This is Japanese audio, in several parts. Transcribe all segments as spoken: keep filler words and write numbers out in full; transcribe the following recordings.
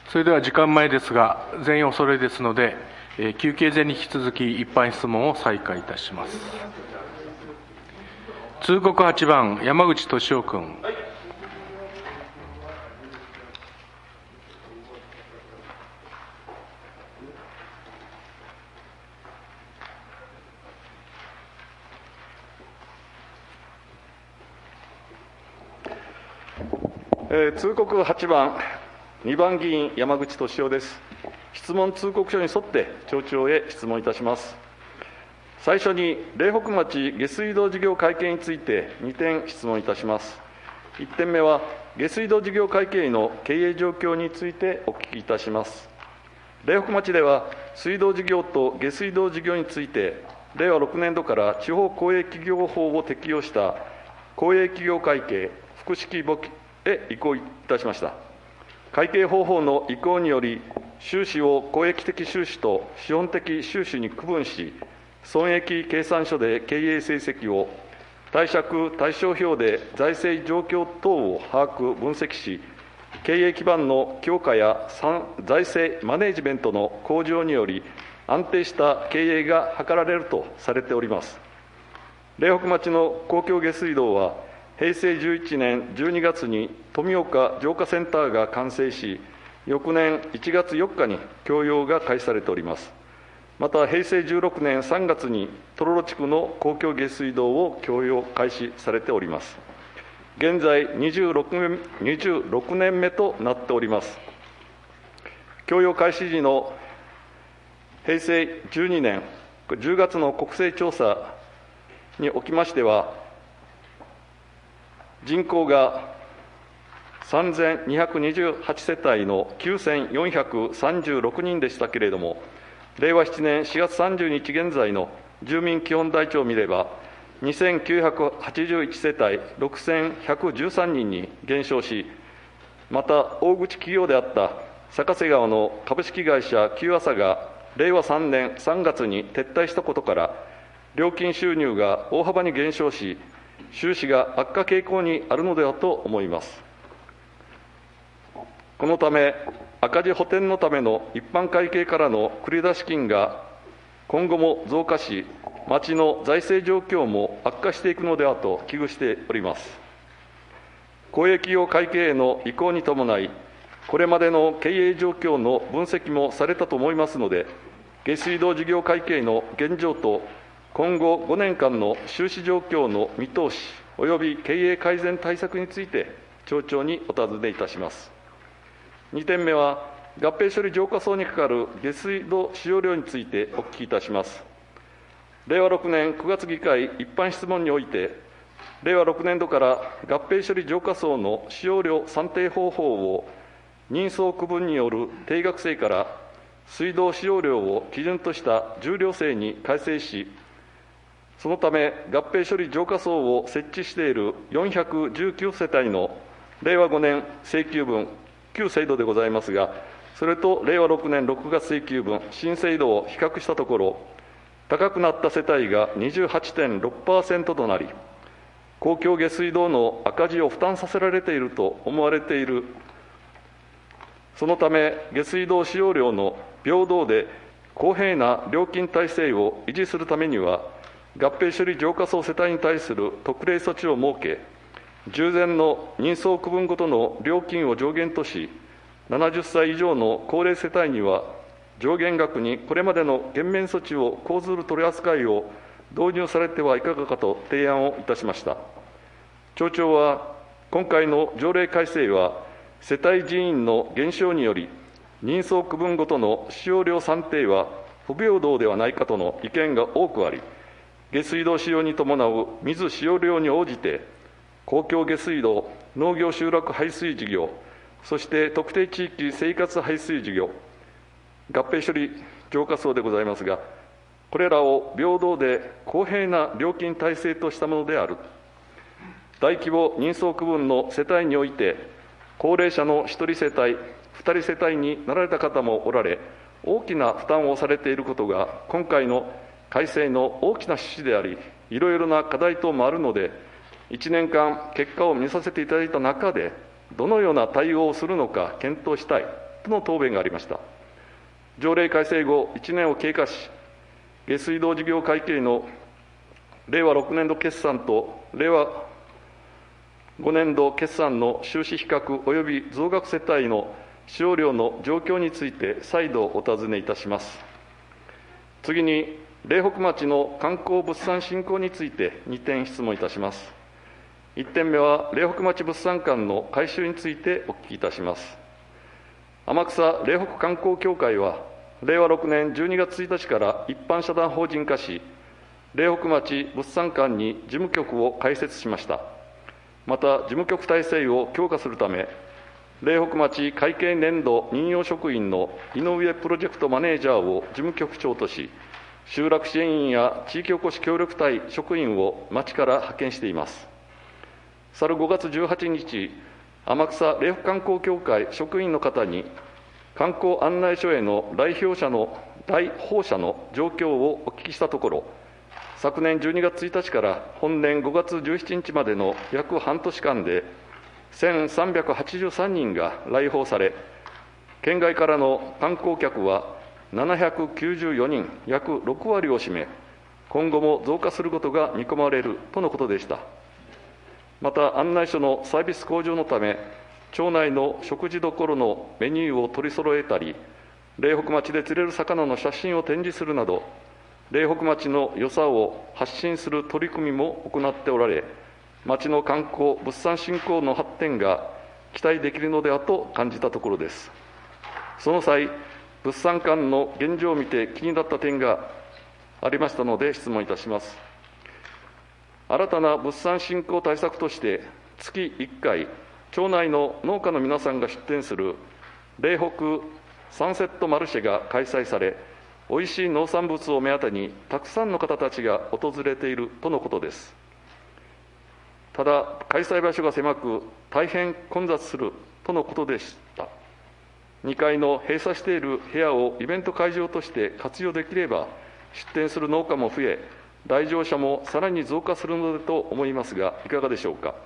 それでは時間前ですが、全員お揃いですので、えー休憩前に引き続き一般質問を再開いたします。通告はちばん、山口俊夫君。 えー通告はちばん、にばん議員、山口俊夫です。質問通告書に沿って町長へ質問いたします。最初に、苓北町下水道事業会計についてにてん質問いたします。いってんめは、下水道事業会計の経営状況についてお聞きいたします。苓北町では、水道事業と下水道事業について、れいわろくねんどから地方公営企業法を適用した公営企業会計複式簿記へ移行いたしました。会計方法の移行により、収支を公益的収支と資本的収支に区分し、損益計算書で経営成績を、貸借対照表で財政状況等を把握・分析し、経営基盤の強化や財政マネジメントの向上により、安定した経営が図られるとされております。苓北町の公共下水道は、へいせいじゅういちねんじゅうにがつに富岡浄化センターが完成し、翌年いちがつよっかに供用が開始されております。また、へいせいじゅうろくねんさんがつにとろろ地区の公共下水道を供用開始されております。現在にじゅうろくねんめとなっております。供用開始時のへいせいじゅうにねんじゅうがつの国勢調査におきましては、人口がさんぜんにひゃくにじゅうはちせたいのきゅうせんよんひゃくさんじゅうろくにんでしたけれども、れいわななねんしがつさんじゅうにち現在の住民基本台帳を見れば、にせんきゅうひゃくはちじゅういちせたいろくせんひゃくじゅうさんにんに減少し、また大口企業であった坂瀬川の株式会社旧朝がれいわさんねんさんがつに撤退したことから、料金収入が大幅に減少し、収支が悪化傾向にあるのではと思います。このため、赤字補填のための一般会計からの繰出金が今後も増加し、町の財政状況も悪化していくのではと危惧しております。公営企業会計への移行に伴い、これまでの経営状況の分析もされたと思いますので、下水道事業会計の現状と今後ごねんかんの収支状況の見通しおよび経営改善対策について、町長にお尋ねいたします。にてんめは、合併処理浄化槽にかかる下水道使用量についてお聞きいたします。れいわろくねんくがつ議会一般質問において、れいわろくねんどから合併処理浄化槽の使用量算定方法を人相区分による定額制から水道使用量を基準とした重量制に改正し、そのため合併処理浄化槽を設置しているよんひゃくじゅうきゅうせたいのれいわごねん請求分、旧制度でございますが、それとれいわろくねんろくがつ請求分、新制度を比較したところ、高くなった世帯が にじゅうはちてんろくパーセント となり、公共下水道の赤字を負担させられていると思われている。そのため、下水道使用量の平等で公平な料金体制を維持するためには、合併処理浄化槽世帯に対する特例措置を設け、従前の人相区分ごとの料金を上限とし、ななじゅっさい以上の高齢世帯には、上限額にこれまでの減免措置を講ずる取り扱いを導入されてはいかがかと提案をいたしました。町長は、今回の条例改正は、世帯人員の減少により、人相区分ごとの使用量算定は不平等ではないかとの意見が多くあり、下水道使用に伴う水使用量に応じて、公共下水道、農業集落排水事業、そして特定地域生活排水事業、合併処理浄化槽でございますが、これらを平等で公平な料金体制としたものである。大規模人相区分の世帯において、高齢者のひとり世帯、ふたり世帯になられた方もおられ、大きな負担をされていることが、今回の改正の大きな趣旨であり、いろいろな課題等もあるので、いちねんかん結果を見させていただいた中で、どのような対応をするのか検討したいとの答弁がありました。条例改正後いちねんを経過し、下水道事業会計の令和ろくねん度決算と令和ごねん度決算の収支比較及び増額世帯の使用量の状況について再度お尋ねいたします。次に、苓北町の観光物産振興についてにてん質問いたします。いってんめは、苓北町物産館の改修についてお聞きいたします。天草苓北観光協会は、れいわろくねんじゅうにがつついたちから一般社団法人化し、苓北町物産館に事務局を開設しました。また、事務局体制を強化するため、苓北町会計年度任用職員の井上プロジェクトマネージャーを事務局長とし、集落支援員や地域おこし協力隊職員を町から派遣しています。去るごがつじゅうはちにち、天草苓北観光協会職員の方に、観光案内所への来訪者の来訪者の状況をお聞きしたところ、昨年じゅうにがつついたちから本年ごがつじゅうしちにちまでの約半年間で、せんさんびゃくはちじゅうさんにんが来訪され、県外からの観光客はななひゃくきゅうじゅうよにん、約ろくわりを占め、今後も増加することが見込まれるとのことでした。また、案内所のサービス向上のため、町内の食事処のメニューを取り揃えたり、苓北町で釣れる魚の写真を展示するなど、苓北町の良さを発信する取り組みも行っておられ、町の観光・物産振興の発展が期待できるのではと感じたところです。その際、物産館の現状を見て気になった点がありましたので質問いたします。新たな物産振興対策として、月いっかい、町内の農家の皆さんが出店する苓北サンセットマルシェが開催され、おいしい農産物を目当てにたくさんの方たちが訪れているとのことです。ただ、開催場所が狭く、大変混雑するとのことでした。にかいの閉鎖している部屋をイベント会場として活用できれば、出店する農家も増え、来場者もさらに増加するのでと思いますが、いかがでしょうか。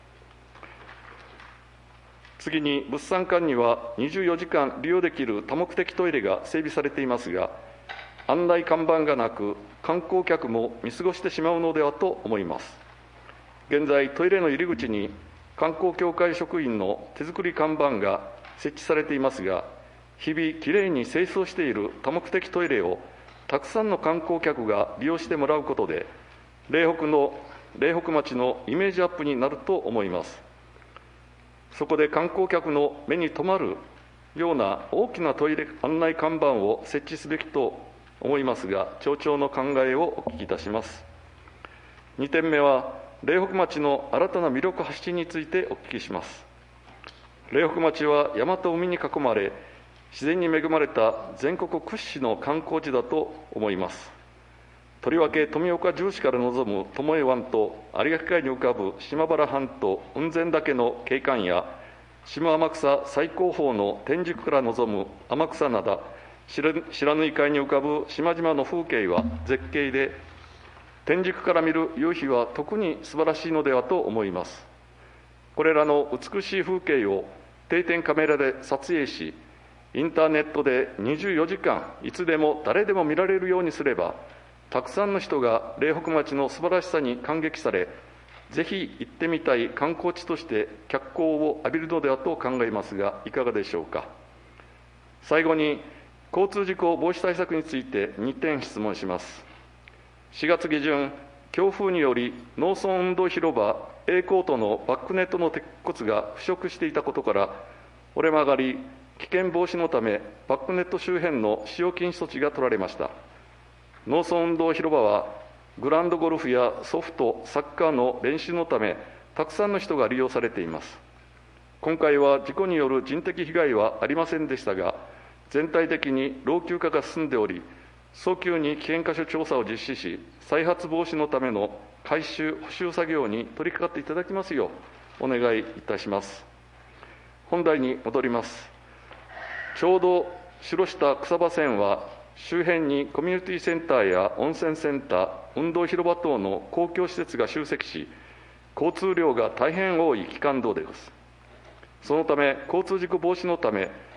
次に、物産館にはにじゅうよじかん利用できる多目的トイレが整備されていますが、案内看板がなく、観光客も見過ごしてしまうのではと思います。現在、トイレの入り口に観光協会職員の手作り看板が設置されていますが、日々きれいに清掃している多目的トイレをたくさんの観光客が利用してもらうことで、苓北の苓北町のイメージアップになると思います。そこで観光客の目に留まるような大きなトイレ案内看板を設置すべきと思いますが、町長の考えをお聞きいたします。にてんめは、苓北町の新たな魅力発信についてお聞きします。苓北町は山と海に囲まれ、自然に恵まれた全国屈指の観光地だと思います。とりわけ富岡城市から望む巴湾と有垣海に浮かぶ島原半島雲仙岳の景観や、下天草最高峰の天竺から望む天草灘、白縫海に浮かぶ島々の風景は絶景で、天竺から見る夕日は特に素晴らしいのではと思います。これらの美しい風景を定点カメラで撮影し、インターネットでにじゅうよじかん、いつでも誰でも見られるようにすれば、たくさんの人が苓北町の素晴らしさに感激され、ぜひ行ってみたい観光地として脚光を浴びるのではと考えますが、いかがでしょうか。最後に、交通事故防止対策についてにてん質問します。しがつげじゅん、強風により農村運動広場 A コートのバックネットの鉄骨が腐食していたことから、折れ曲がり、危険防止のため、バックネット周辺の使用禁止措置が取られました。農村運動広場は、グラウンドゴルフやソフト、サッカーの練習のため、たくさんの人が利用されています。今回は事故による人的被害はありませんでしたが、全体的に老朽化が進んでおり、早急に危険箇所調査を実施し、再発防止のための改修・補修作業に取り掛かっていただきますようお願いいたします。本題に戻ります。ちょうど白下草場線は、周辺にコミュニティセンターや温泉センター、運動広場等の公共施設が集積し、交通量が大変多い基幹道です。そのため、交通事故防止のため、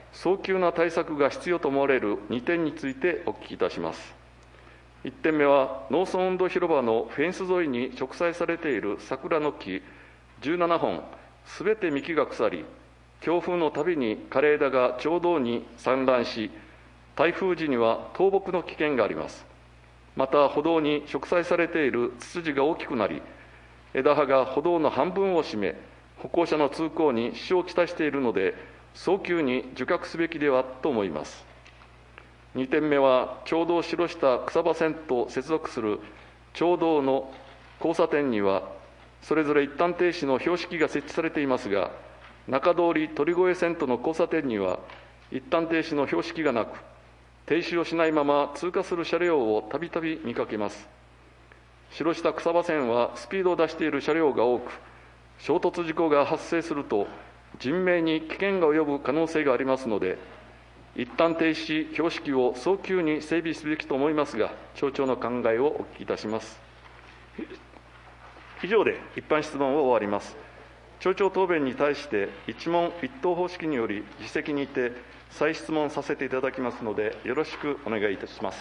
早急な対策が必要と思われるにてんについてお聞きいたします。いってんめは、農村運動広場のフェンス沿いに植栽されている桜の木じゅうななほん、すべて幹が腐り、強風のたびに枯れ枝が町道に散乱し、台風時には倒木の危険があります。また、歩道に植栽されているツツジが大きくなり、枝葉が歩道の半分を占め、歩行者の通行に支障をきたしているので、早急に受諾すべきではと思います。にてんめは、町道を白した草場線と接続する町道の交差点には、それぞれ一旦停止の標識が設置されていますが、中通り鳥越線との交差点には、一旦停止の標識がなく、停止をしないまま通過する車両をたびたび見かけます。白下草場線はスピードを出している車両が多く、衝突事故が発生すると、人命に危険が及ぶ可能性がありますので、一旦停止標識を早急に整備すべきと思いますが、町長の考えをお聞きいたします。以上で一般質問を終わります。町長答弁に対して、一問一答方式により、自席にて再質問させていただきますので、よろしくお願いいたします。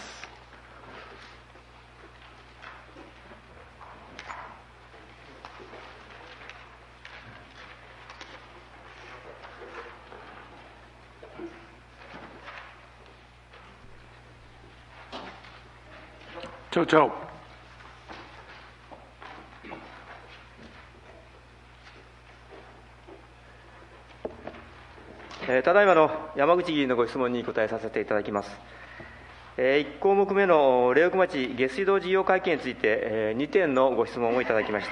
町長。 ただいまの山口議員のご質問に答えさせていただきます。いち項目目の苓北町下水道事業会計についてにてんのご質問をいただきました。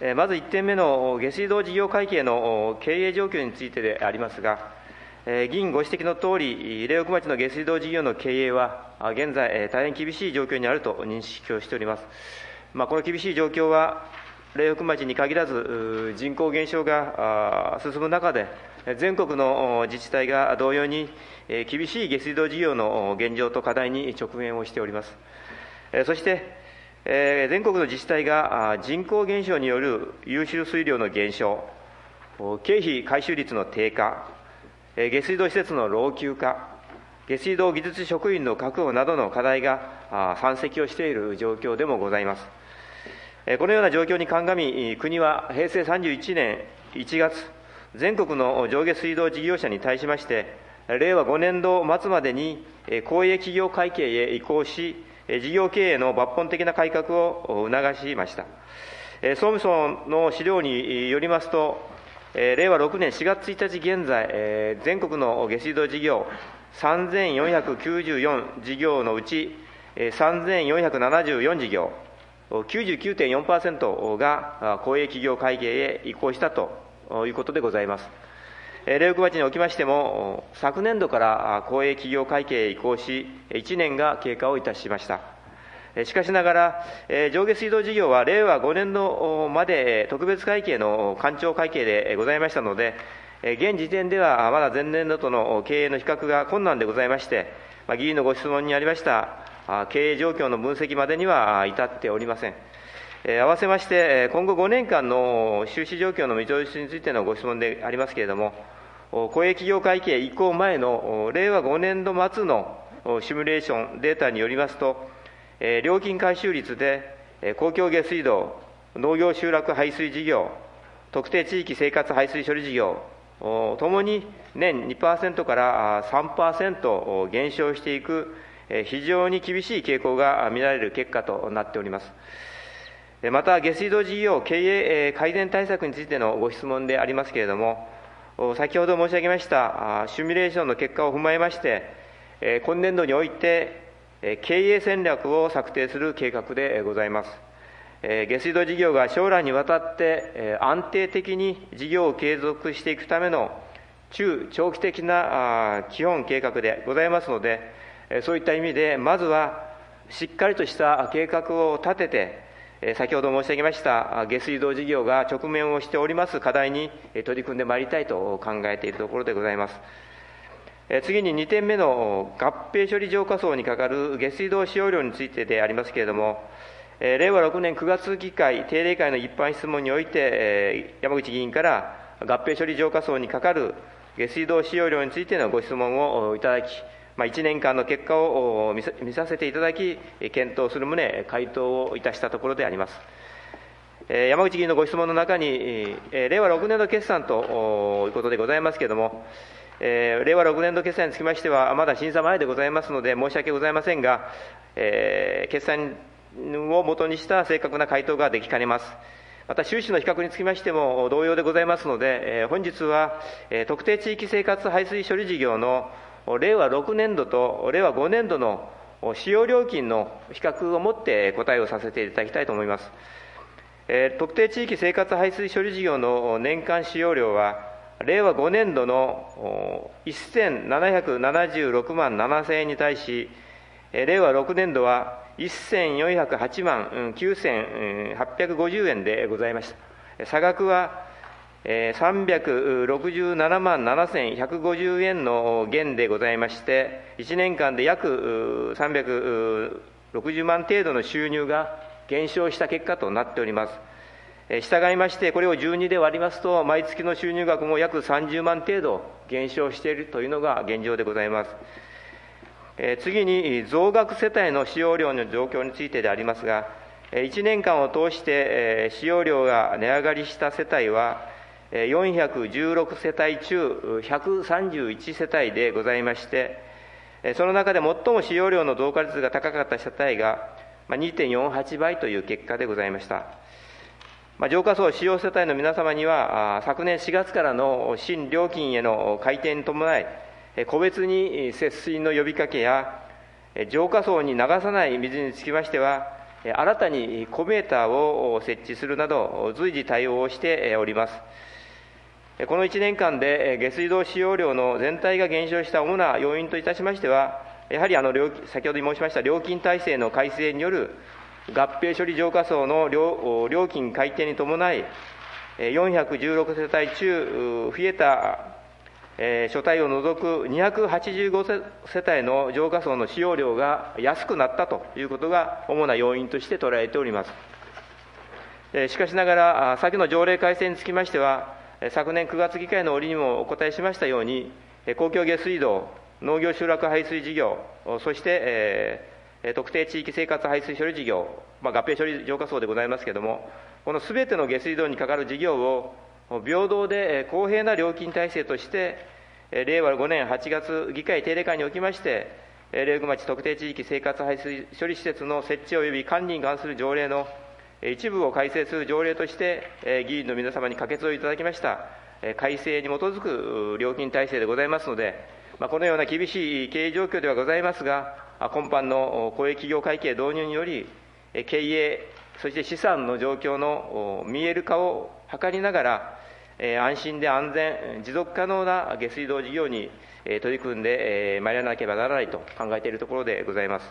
まずいってんめの下水道事業会計の経営状況についてでありますが、議員ご指摘のとおり、苓北町の下水道事業の経営は、現在、大変厳しい状況にあると認識をしております。まあ、この厳しい状況は、苓北町に限らず、人口減少が進む中で、全国の自治体が同様に、厳しい下水道事業の現状と課題に直面をしております。そして、全国の自治体が人口減少による優秀水量の減少、経費回収率の低下、下水道施設の老朽化、下水道技術職員の確保などの課題が山積をしている状況でもございます。このような状況に鑑み、国はへいせいさんじゅういちねんいちがつ、全国の上下水道事業者に対しまして、れいわごねんど末までに公営企業会計へ移行し、事業経営の抜本的な改革を促しました。総務省の資料によりますと、れいわろくねんしがつついたち現在、全国の下水道事業さんぜんよんひゃくきゅうじゅうよん事業のうち、さんぜんよんひゃくななじゅうよん事業、きゅうじゅうきゅうてんよんパーセント が公営企業会計へ移行したということでございます。苓北町におきましても、昨年度から公営企業会計へ移行し、いちねんが経過をいたしました。しかしながら、上下水道事業はれいわごねんどまで特別会計の勘定会計でございましたので、現時点ではまだ前年度との経営の比較が困難でございまして、議員のご質問にありました経営状況の分析までには至っておりません。合わせまして、今後ごねんかんの収支状況の見通しについてのご質問でありますけれども、公営企業会計移行前のれいわごねんど末のシミュレーションデータによりますと、料金回収率で公共下水道、農業集落排水事業、特定地域生活排水処理事業、ともに年 にパーセント から さんパーセント 減少していく、非常に厳しい傾向が見られる結果となっております。また、下水道事業経営改善対策についてのご質問でありますけれども、先ほど申し上げましたシミュレーションの結果を踏まえまして、今年度において経営戦略を策定する計画でございます。下水道事業が将来にわたって安定的に事業を継続していくための中長期的な基本計画でございますので、そういった意味で、まずはしっかりとした計画を立てて、先ほど申し上げました下水道事業が直面をしております課題に取り組んでまいりたいと考えているところでございます。次ににてんめの合併処理浄化槽にかかる下水道使用量についてでありますけれども、れいわろくねんくがつ議会定例会の一般質問において、山口議員から合併処理浄化槽にかかる下水道使用量についてのご質問をいただき、まあ、いちねんかんの結果を見さ見させていただき、検討する旨、回答をいたしたところであります。山口議員のご質問の中に、令和ろくねん度決算ということでございますけれども、令和ろくねん度決算につきましては、まだ審査前でございますので、申し訳ございませんが、決算をもとにした正確な回答ができかねます。また、収支の比較につきましても同様でございますので、本日は特定地域生活排水処理事業の令和ろくねん度と令和ごねん度の使用料金の比較をもって答えをさせていただきたいと思います。特定地域生活排水処理事業の年間使用量は、令和ごねん度のせんななひゃくななじゅうろくまんななせんえんに対し、令和ろくねん度はせんよんひゃくはちまんきゅうせんはっぴゃくごじゅうえんでございました。差額はさんびゃくろくじゅうななまんななせんひゃくごじゅうえんの減でございまして、いちねんかんで約さんびゃくろくじゅうまん程度の収入が減少した結果となっております。従いまして、これをじゅうにで割りますと、毎月の収入額も約さんじゅうまん程度減少しているというのが現状でございます。次に、増額世帯の使用量の状況についてでありますが、いちねんかんを通して使用量が値上がりした世帯は、よんひゃくじゅうろくせたい中ひゃくさんじゅういちせたいでございまして、その中で最も使用量の増加率が高かった世帯が にてんよんはちばいという結果でございました。浄化槽使用世帯の皆様には、昨年しがつからの新料金への改定に伴い、個別に節水の呼びかけや、浄化槽に流さない水につきましては、新たにコメーターを設置するなど、随時対応をしております。このいちねんかんで下水道使用量の全体が減少した主な要因といたしましては、やはりあの先ほど申しました料金体制の改正による合併処理浄化槽の 料, 料金改定に伴い、よんひゃくじゅうろくせたい中、増えた、えー、所帯を除くにひゃくはちじゅうごせたいの浄化槽の使用量が安くなったということが主な要因として捉えております。えー、しかしながら、先の条例改正につきましては、昨年くがつ議会の折にもお答えしましたように、公共下水道、農業集落排水事業、そして、えー、特定地域生活排水処理事業、まあ、合併処理浄化槽でございますけれども、このすべての下水道にかかる事業を平等で公平な料金体制として、令和ごねんはちがつ議会定例会におきまして、苓北町特定地域生活排水処理施設の設置及び管理に関する条例の一部を改正する条例として、議員の皆様に可決をいただきました改正に基づく料金体制でございますので、このような厳しい経営状況ではございますが、今般の公営企業会計導入により、経営、そして資産の状況の見える化を図りながら、安心で安全、持続可能な下水道事業に取り組んでまいらなければならないと考えているところでございます。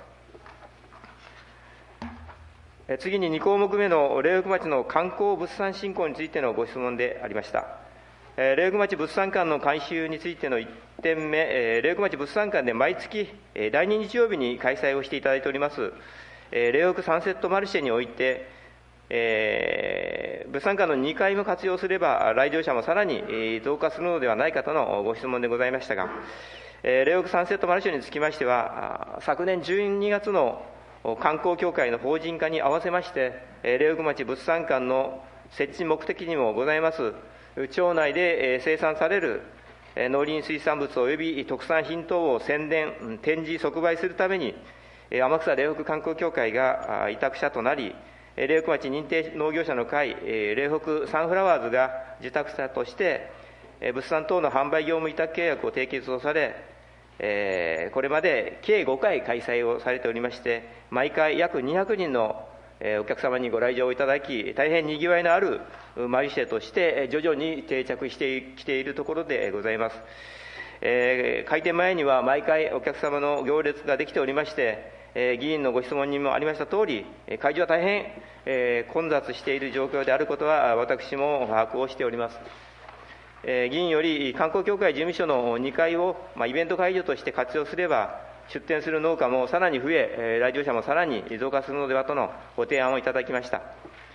次ににこうもくめの苓北町の観光物産振興についてのご質問でありました。苓北町物産館の改修についてのいってんめ、苓北町物産館で毎月だいに日曜日に開催をしていただいております、苓北サンセットマルシェにおいて、えー、物産館のにかいも活用すれば、来場者もさらに増加するのではないかとのご質問でございましたが、苓北サンセットマルシェにつきましては、昨年じゅうにがつの観光協会の法人化に合わせまして、苓北町物産館の設置目的にもございます、町内で生産される農林水産物及び特産品等を宣伝、展示、即売するために、天草苓北観光協会が委託者となり、苓北町認定農業者の会、苓北サンフラワーズが受託者として、物産等の販売業務委託契約を締結をされ、これまで計ごかい開催をされておりまして、毎回約にひゃくにんのお客様にご来場いただき、大変にぎわいのあるマルシェとして徐々に定着してきているところでございます。えー、開店前には毎回お客様の行列ができておりまして、えー、議員のご質問にもありましたとおり、会場は大変、えー、混雑している状況であることは私も把握をしております。えー、議員より観光協会事務所のにかいを、まあ、イベント会場として活用すれば、出店する農家もさらに増え、来場者もさらに増加するのではとのご提案をいただきました。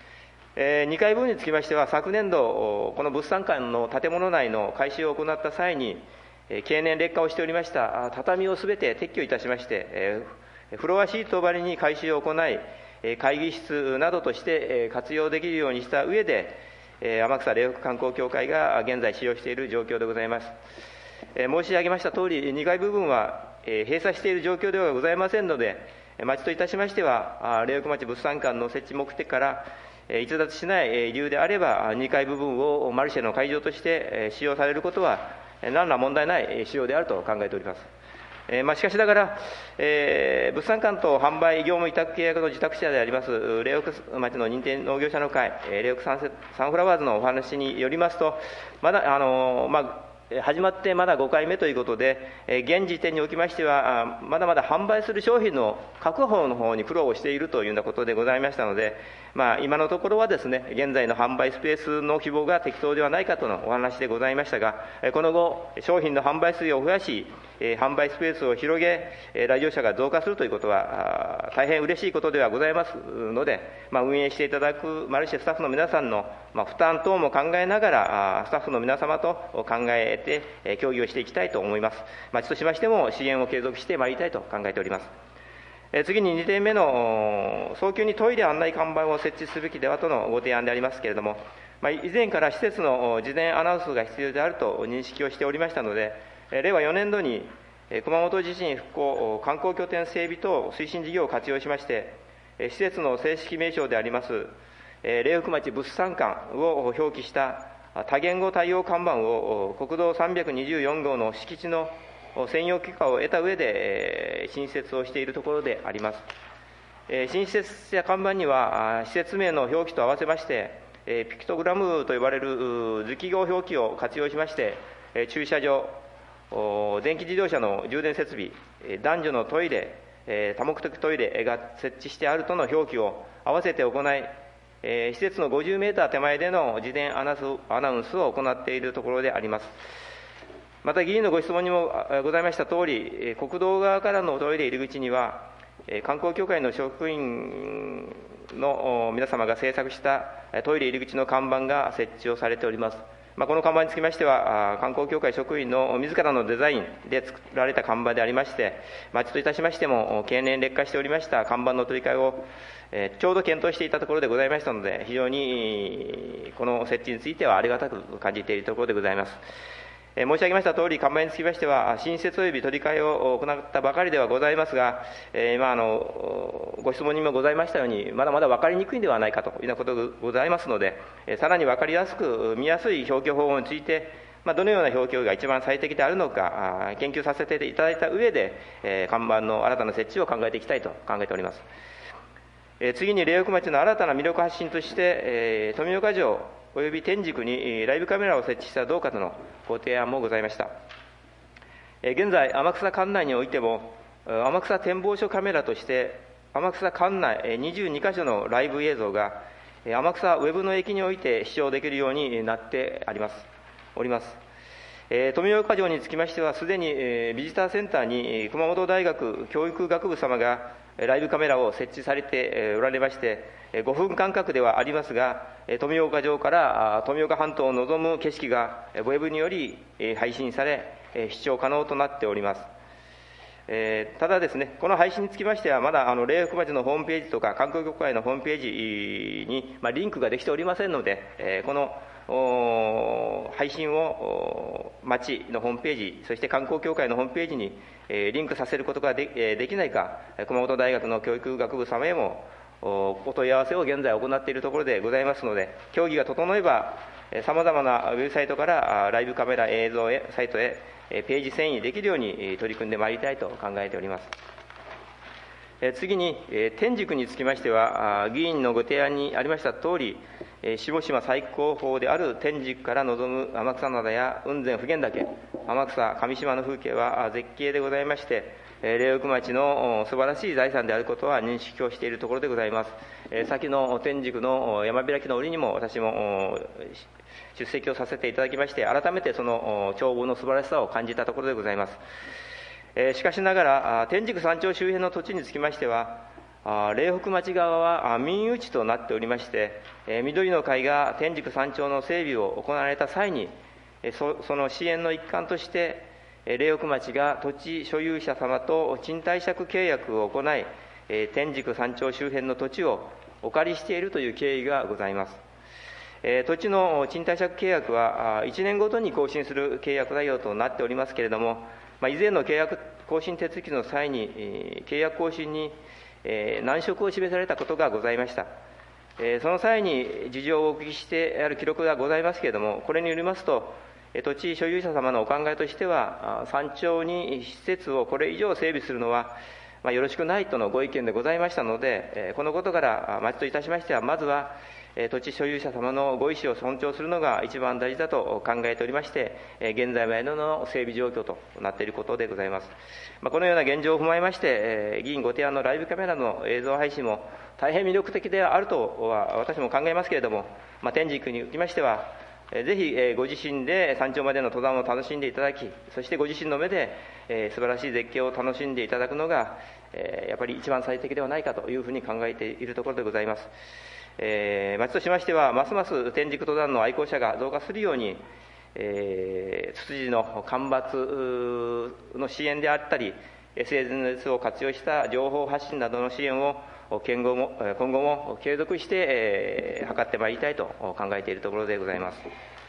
にかいぶんにつきましては、昨年度、この物産館の建物内の改修を行った際に、経年劣化をしておりました畳をすべて撤去いたしまして、フロアシート張りに改修を行い、会議室などとして活用できるようにした上で、天草霊北観光協会が現在使用している状況でございます。申し上げましたとおり、にかい部分は閉鎖している状況ではございませんので、町といたしましては、霊北町物産館の設置目的から逸脱しない理由であれば、にかい部分をマルシェの会場として使用されることは、何ら問題ない使用であると考えております。えーまあ、しかしながら、えー、物産館と販売業務委託契約の受託者であります霊北町の認定農業者の会、霊北サンサンフラワーズのお話によりますと、まだ、あのーまあ始まってまだごかいめということで、現時点におきましては、まだまだ販売する商品の確保の方に苦労をしているというようなことでございましたので、まあ、今のところはですね、現在の販売スペースの規模が適当ではないかとのお話でございましたが、この後、商品の販売数を増やし、販売スペースを広げ、来場者が増加するということは、大変嬉しいことではございますので、まあ、運営していただくマルシェスタッフの皆さんの、まあ、負担等も考えながら、スタッフの皆様と考えて、協議をしていきたいと思います。町としましても、支援を継続してまいりたいと考えております。次ににてんめの早急にトイレ案内看板を設置すべきではとのご提案でありますけれども、まあ、以前から施設の事前アナウンスが必要であると認識をしておりましたので、れいわよねんどに熊本地震復興観光拠点整備等推進事業を活用しまして、施設の正式名称であります霊北町物産館を表記した多言語対応看板を国道さんびゃくにじゅうよんごうの敷地の専用許可を得た上で新設をしているところであります。新施設や看板には施設名の表記と合わせましてピクトグラムと呼ばれる図記号表記を活用しまして、駐車場、電気自動車の充電設備、男女のトイレ、多目的トイレが設置してあるとの表記を合わせて行い、施設のごじゅうメーター手前での事前アナウンスを行っているところであります。また議員のご質問にもございましたとおり、国道側からのトイレ入り口には、観光協会の職員の皆様が制作したトイレ入り口の看板が設置をされております。まあ、この看板につきましては、観光協会職員の自らのデザインで作られた看板でありまして、町といたしましても、経年劣化しておりました看板の取り替えを、えー、ちょうど検討していたところでございましたので、非常にこの設置についてはありがたく感じているところでございます。えー、申し上げましたとおり、看板につきましては、新設及び取り替えを行ったばかりではございますが、えー、今あの、ご質問にもございましたように、まだまだ分かりにくいんではないかというようなことがございますので、えー、さらに分かりやすく、見やすい表記方法について、まあ、どのような表記が一番最適であるのか、研究させていただいた上で、えー、看板の新たな設置を考えていきたいと考えております。えー、次に、霊北町の新たな魅力発信として、えー、富岡城および天竺にライブカメラを設置したらどうかとのご提案もございました。えー、現在、天草管内においても、天草展望所カメラとして、天草管内にじゅうにかしょのライブ映像が、天草ウェブの駅において視聴できるようになってありますおります。えー、富岡城につきましては、すでに、えー、ビジターセンターに熊本大学教育学部様がライブカメラを設置されておられまして、ごふん間隔ではありますが、富岡城から富岡半島を望む景色がウェブにより配信され、視聴可能となっております。えー、ただですね、この配信につきましては、まだあの霊北町のホームページとか、観光協会のホームページに、まあ、リンクができておりませんので、えー、この配信を町のホームページ、そして観光協会のホームページに、えー、リンクさせることが で,、えー、できないか、熊本大学の教育学部様へもお問い合わせを現在行っているところでございますので、協議が整えば、さまざまなウェブサイトからライブカメラ映像へサイトへページ遷移できるように取り組んでまいりたいと考えております。次に、天竺につきましては、議員のご提案にありましたとおり、下島最高峰である天竺から望む天草灘や雲仙普賢岳、天草上島の風景は絶景でございまして、霊北町の素晴らしい財産であることは認識をしているところでございます。先の天竺の山開きの折にも私も出席をさせていただきまして、改めてその眺望の素晴らしさを感じたところでございます。しかしながら、天竺山頂周辺の土地につきましては、霊北町側は民有地となっておりまして、 緑の会が天竺山頂の整備を行われた際に、そその支援の一環として、苓北町が土地所有者様と賃貸借契約を行い、天竺山頂周辺の土地をお借りしているという経緯がございます。土地の賃貸借契約はいちねんごとに更新する契約内容となっておりますけれども、以前の契約更新手続きの際に、契約更新に難色を示されたことがございました。その際に事情をお聞きしてある記録がございますけれども、これによりますと、土地所有者様のお考えとしては、山頂に施設をこれ以上整備するのは、まあ、よろしくないとのご意見でございましたので、このことから町といたしましては、まずは土地所有者様のご意思を尊重するのが一番大事だと考えておりまして、現在までの整備状況となっていることでございます。まあ、このような現状を踏まえまして、議員ご提案のライブカメラの映像配信も大変魅力的であるとは私も考えますけれども、まあ、天竺におきましては、ぜひご自身で山頂までの登山を楽しんでいただき、そしてご自身の目で素晴らしい絶景を楽しんでいただくのが、やっぱり一番最適ではないかというふうに考えているところでございます。えー、町としましては、ますます天竺登山の愛好者が増加するように、えー、ツツジの間伐の支援であったり、エスエヌエス を活用した情報発信などの支援を今後も今後も継続して、えー、図ってまいりたいと考えているところでございます。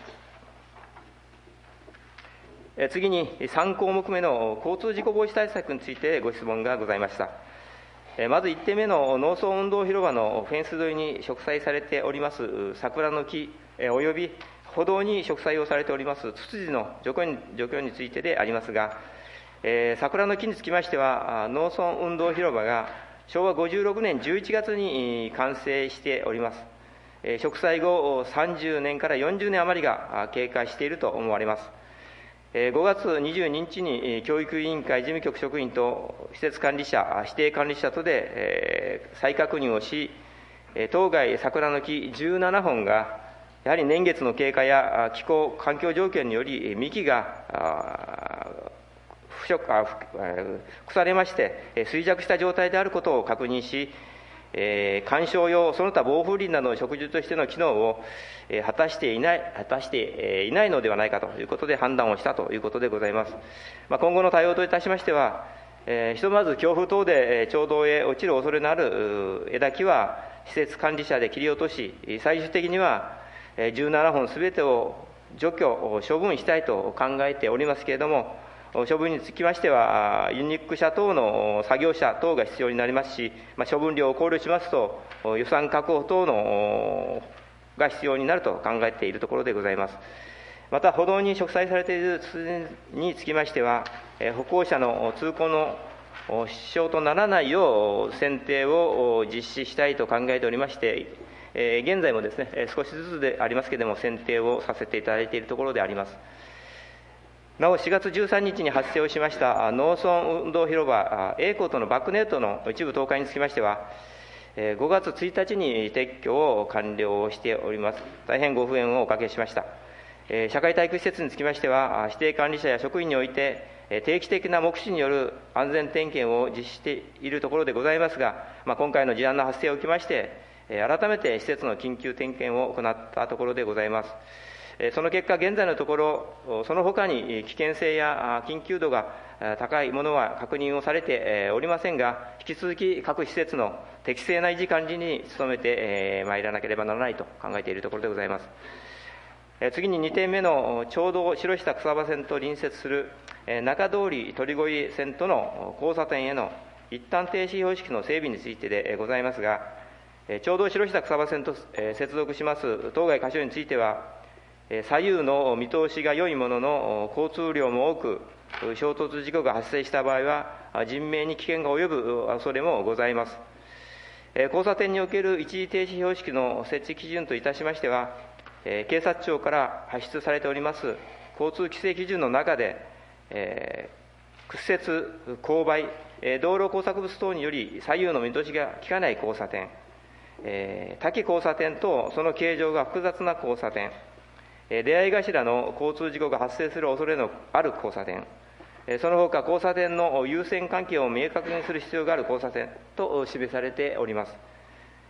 えー、次にさん項目目の交通事故防止対策についてご質問がございました。えー、まずいってんめの農村運動広場のフェンス沿いに植栽されております桜の木、えー、および歩道に植栽をされておりますツツジの除去に、除去についてでありますが、えー、桜の木につきましては、農村運動広場がしょうわごじゅうろくねんじゅういちがつに完成しております。えー、植栽後さんじゅうねんからよんじゅうねん余りが経過していると思われます。えー、ごがつにじゅうににちに教育委員会事務局職員と施設管理者、指定管理者とで、えー、再確認をし、当該桜の木じゅうななほんが、やはり年月の経過や気候、環境条件により幹が腐食あ腐れまして衰弱した状態であることを確認し、えー、観賞用その他防風林などの植樹としての機能を、えー、果たしていない果たして、えー、いないのではないかということで判断をしたということでございます。まあ、今後の対応といたしましては、えー、ひとまず強風等で町道へ落ちる恐れのある枝木は施設管理者で切り落とし、最終的にはじゅうななほんすべてを除去処分したいと考えておりますけれども、処分につきましては、ユニック車等の作業車等が必要になりますし、まあ、処分量を考慮しますと、予算確保等のが必要になると考えているところでございます。また、歩道に植栽されているツツジにつきましては、歩行者の通行の支障とならないよう、剪定を実施したいと考えておりまして、現在もですね、少しずつでありますけれども、剪定をさせていただいているところであります。なお、しがつじゅうさんにちに発生をしました農村運動広場 A コートのバックネットの一部倒壊につきましては、ごがつついたちに撤去を完了しております。大変ご不便をおかけしました。社会体育施設につきましては、指定管理者や職員において、定期的な目視による安全点検を実施しているところでございますが、まあ、今回の事案の発生を受けまして、改めて施設の緊急点検を行ったところでございます。その結果、現在のところ、その他に危険性や緊急度が高いものは確認をされておりませんが、引き続き各施設の適正な維持管理に努めてまいらなければならないと考えているところでございます。次ににてんめのちょうど白下草場線と隣接する中通り鳥越線との交差点への一旦停止標識の整備についてでございますが、ちょうど白下草場線と接続します当該箇所については、左右の見通しが良いものの交通量も多く、衝突事故が発生した場合は人命に危険が及ぶ恐れもございます。交差点における一時停止標識の設置基準といたしましては、警察庁から発出されております交通規制基準の中で、屈折、勾配、道路工作物等により左右の見通しが利かない交差点、多岐交差点とその形状が複雑な交差点、出会い頭の交通事故が発生する恐れのある交差点、その他交差点の優先関係を明確にする必要がある交差点と示されております。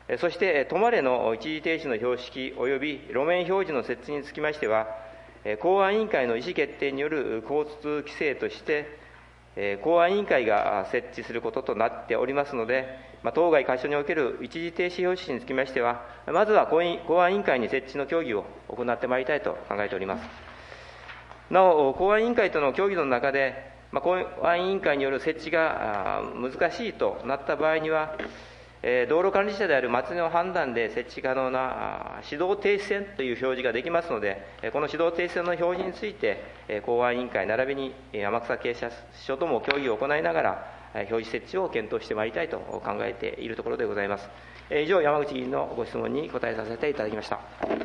そして、止まれの一時停止の標識及び路面表示の設置につきましては、公安委員会の意思決定による交通規制として、公安委員会が設置することとなっておりますので、当該箇所における一時停止標識につきましては、まずは公安委員会に設置の協議を行ってまいりたいと考えております。なお、公安委員会との協議の中で、公安委員会による設置が難しいとなった場合には、道路管理者である松根の判断で設置可能な指導停止線という表示ができますので、この指導停止線の表示について、公安委員会並びに天草警察署とも協議を行いながら、表示設置を検討してまいりたいと考えているところでございます。以上、山口議員のご質問に答えさせていただきました。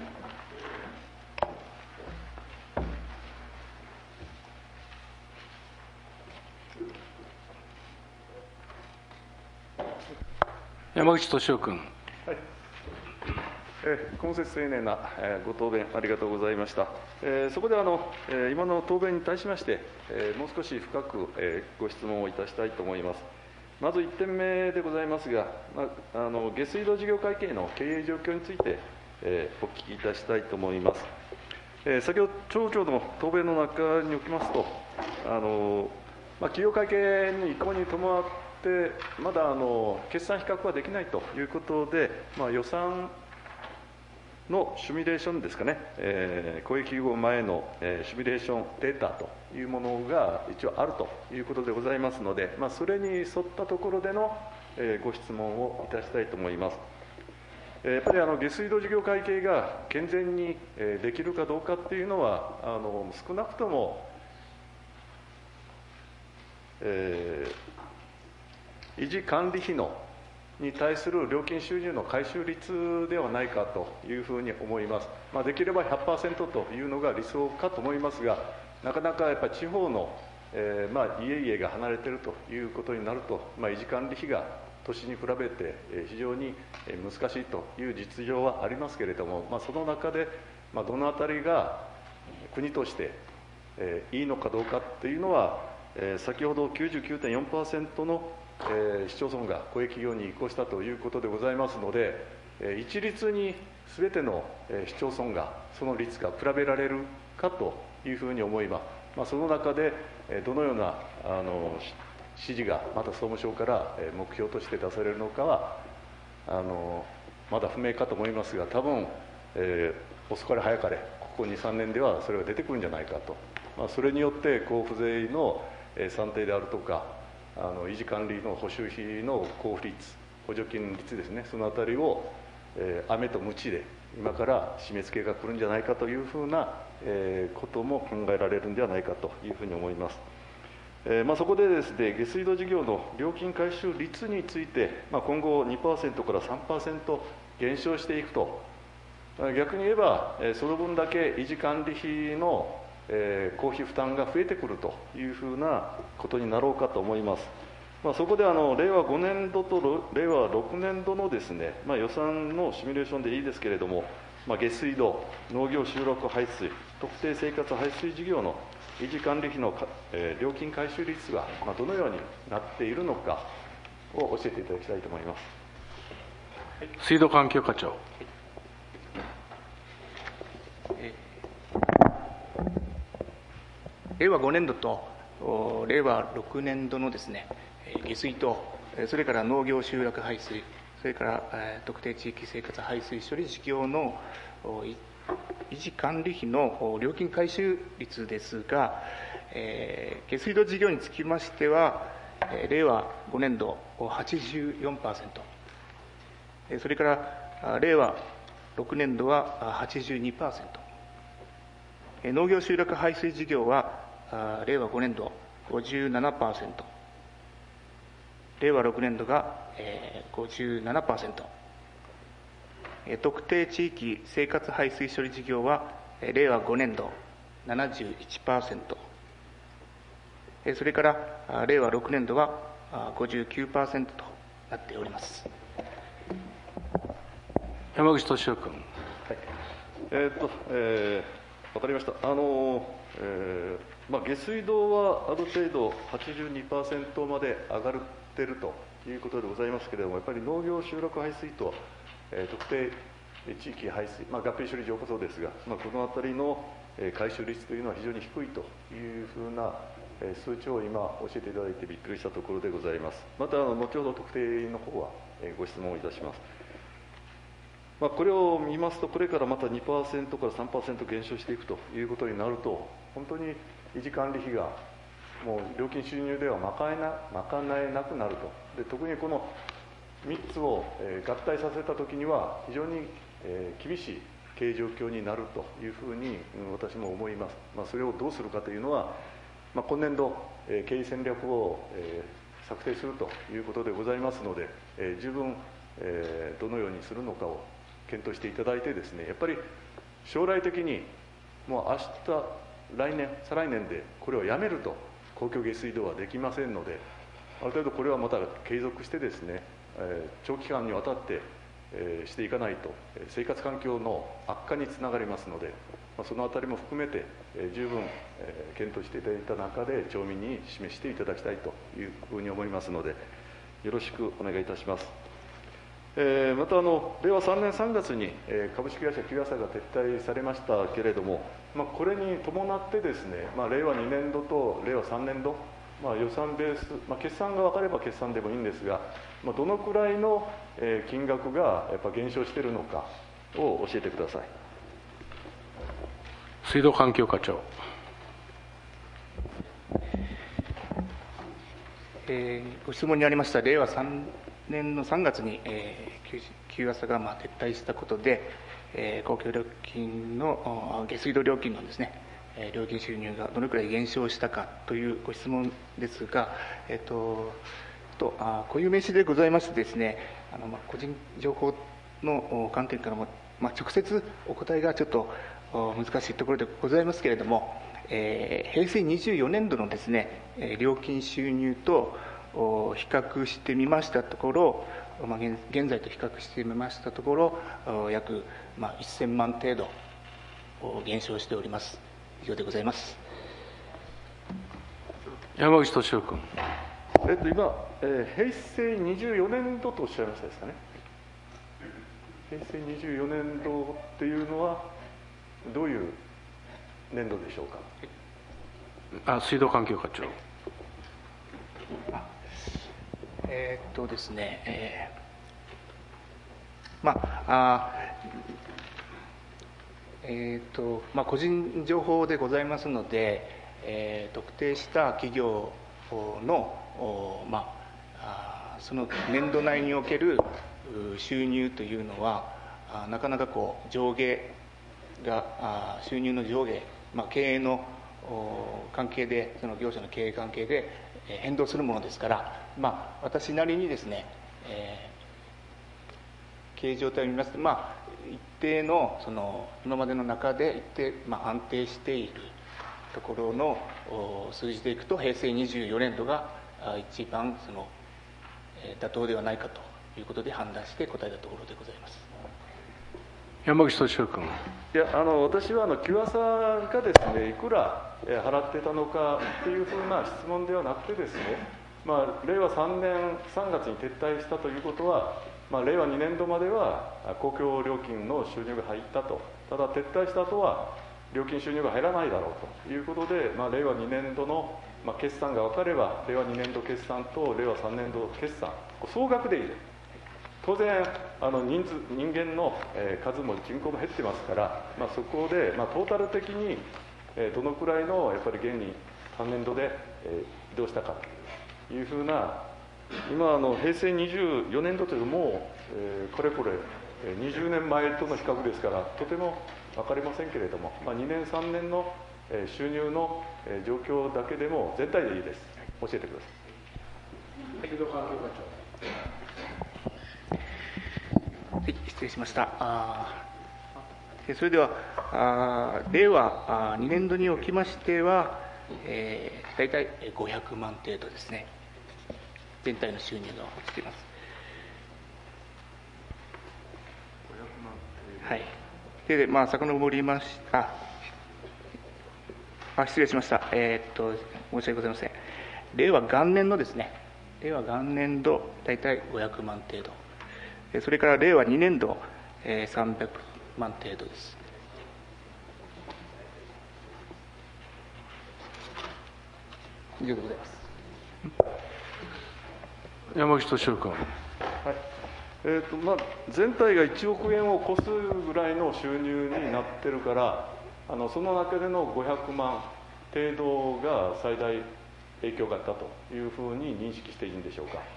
山口俊夫君。 はい、えー、今節丁寧な、えー、ご答弁ありがとうございました。えー、そこであの、えー、今の答弁に対しまして、えー、もう少し深く、えー、ご質問をいたしたいと思います。まずいってんめでございますが、まあ、あの下水道事業会計の経営状況について、えー、お聞きいたしたいと思います。えー、先ほど町長の答弁の中におきますと、あのまあ、企業会計の移行に伴ってでまだあの決算比較はできないということで、まあ、予算のシミュレーションですかね、えー、公益後前の、えー、シミュレーションデータというものが一応あるということでございますので、まあ、それに沿ったところでの、えー、ご質問をいたしたいと思います。えー、やっぱりあの下水道事業会計が健全に、えー、できるかどうかっていうのは、あの少なくとも、えー維持管理費のに対する料金収入の回収率ではないかというふうに思います。まあ、できれば ひゃくパーセント というのが理想かと思いますが、なかなかやっぱり地方の、えー、まあ家々が離れているということになると、まあ、維持管理費が都市に比べて非常に難しいという実情はありますけれども、まあ、その中で、まあ、どのあたりが国として、えー、いいのかどうかというのは、えー、先ほど きゅうじゅうきゅうてんよんパーセント のえー、市町村が公益業に移行したということでございますので、えー、一律にすべての、えー、市町村がその率が比べられるかというふうに思います。まあ、その中で、えー、どのようなあの指示がまた総務省から、えー、目標として出されるのかはあのまだ不明かと思いますが、多分、えー、遅かれ早かれここにさんねんではそれが出てくるんじゃないかと、まあ、それによって交付税の、えー、算定であるとか、あの維持管理の補修費の交付率、補助金率ですね、そのあたりを、えー、雨と鞭で今から締め付けが来るんじゃないかというふうな、えー、ことも考えられるんではないかというふうに思います。えーまあ、そこでですね、下水道事業の料金回収率について、まあ、今後 にパーセント から さんパーセント 減少していくと、逆に言えば、えー、その分だけ維持管理費のえー、公費負担が増えてくるというふうなことになろうかと思います。まあ、そこであの令和ごねんどと令和ろくねんどのですね、まあ、予算のシミュレーションでいいですけれども、まあ、下水道、農業集落排水、特定生活排水事業の維持管理費のか、えー、料金回収率が、まあ、どのようになっているのかを教えていただきたいと思います。 水道環境課長。 令和ごねんどと令和ろくねんどのですね、下水と、それから農業集落排水、それから特定地域生活排水処理事業の維持管理費の料金回収率ですが、えー、下水道事業につきましては、令和ごねんど はちじゅうよんパーセント、それから令和ろくねんどは はちじゅうにパーセント、農業集落排水事業は令和ごねんど ごじゅうななパーセント、令和ろくねんどが ごじゅうななパーセント、特定地域生活排水処理事業は令和ごねんど ななじゅういちパーセント、それから令和ろくねんどは ごじゅうきゅうパーセント となっております。 山口俊夫君。はい、 えーっと、えー、わかりました。あの、えーまあ、下水道はある程度 はちじゅうにパーセント まで上がっているということでございますけれども、やっぱり農業集落排水とえー、特定地域排水、まあ、合併処理場こそですが、まあ、この辺りの回収率というのは非常に低いというふうな数値を今教えていただいてびっくりしたところでございます。また後ほど特定の方はご質問をいたします。まあ、これを見ますと、これからまた にパーセント から さんパーセント 減少していくということになると、本当に維持管理費がもう料金収入では賄えな、賄えなくなると。で、特にこのみっつを合体させたときには、非常に厳しい経営状況になるというふうに私も思います。まあ、それをどうするかというのは、まあ、今年度、経営戦略を策定するということでございますので、十分どのようにするのかを検討していただいてですね、やっぱり将来的にもう明日、来年、再来年でこれをやめると公共下水道はできませんので、ある程度これはまた継続してですね、長期間にわたってしていかないと生活環境の悪化につながりますので、そのあたりも含めて十分検討していただいた中で町民に示していただきたいというふうに思いますので、よろしくお願いいたします。えー、またあの、令和さんねんさんがつに、えー、株式会社キュアサが撤退されましたけれども、まあ、これに伴ってですね、まあ、令和にねんどと令和さんねんど、まあ、予算ベース、まあ、決算が分かれば決算でもいいんですが、まあ、どのくらいの、えー、金額がやっぱ減少しているのかを教えてください。 水道環境課長。 えー、ご質問にありました令和さんねんのさんがつに、えー、キューアサがまあ撤退したことで、えー、公共料金の下水道料金のですね、えー、料金収入がどのくらい減少したかというご質問ですが、えー、ととあこういう名詞でございましてですね、あのまあ個人情報の観点からも、まあ、直接お答えがちょっと難しいところでございますけれども、えー、へいせいにじゅうよねんどのですね、料金収入と比較してみましたところ、まあ、現, 現在と比較してみましたところ、約、まあ、せんまん程度減少しております。以上でございます。 山口俊夫君。 えっと、今、えー、へいせいにじゅうよねんどとおっしゃいましたですかね。へいせいにじゅうよねんどっていうのは、どういう年度でしょうか。 あ、水道環境課長。 えー、っとですね、えー、まあ、あえー、っと、まあ、個人情報でございますので、えー、特定した企業の、まあ、その年度内における収入というのは、なかなかこう上下が、収入の上下、まあ、経営の関係で、その業者の経営関係で変動するものですから、まあ、私なりにですね、えー、経営状態を見ますと、まあ、一定の、その今までの中で一定、まあ、安定しているところの数字でいくと、へいせいにじゅうよねんどが一番その妥当ではないかということで判断して答えたところでございます。 山口俊夫君。 いや、あの私はあのキュアサがですね、いくら払ってたのかっていうふうな質問ではなくてですね、まあ、令和さんねんさんがつに撤退したということは、まあ、令和にねんどまでは公共料金の収入が入ったと。ただ撤退した後は料金収入が入らないだろうということで、まあ、令和にねんどの、まあ、決算が分かれば、令和にねんど決算と令和さんねんど決算、総額でいいです。当然あの 人, 数人間の、えー、数も人口も減ってますから、まあ、そこで、まあ、トータル的に、えー、どのくらいのやっぱり現にさんねんどで、えー、移動したかというふうな、今あのへいせいにじゅうよねんどというともう、えー、かれこれにじゅうねんまえとの比較ですから、とても分かりませんけれども、まあ、にねんさんねんの、えー、収入の、えー、状況だけでも全体でいいです。教えてください。 水道環境課長。 はい、失礼しました。あそれでは、あ令和にねんどにおきましては、えー、大体ごひゃくまん程度ですね、全体の収入が落ちています。 ごひゃくまんはい。で、まあ、遡りました。あ、失礼しました。えー、っと、申し訳ございません。令和元年のですね、令和元年度、大体ごひゃくまん程度。 それから令和にねん度、さんびゃくまん程度です。以上でございます。 山口敏夫君。 はい、えーとまあ、全体がいちおくえんを超すぐらいの収入になってるから、あのその中でのごひゃくまん程度が最大影響があったというふうに認識していいんでしょうか。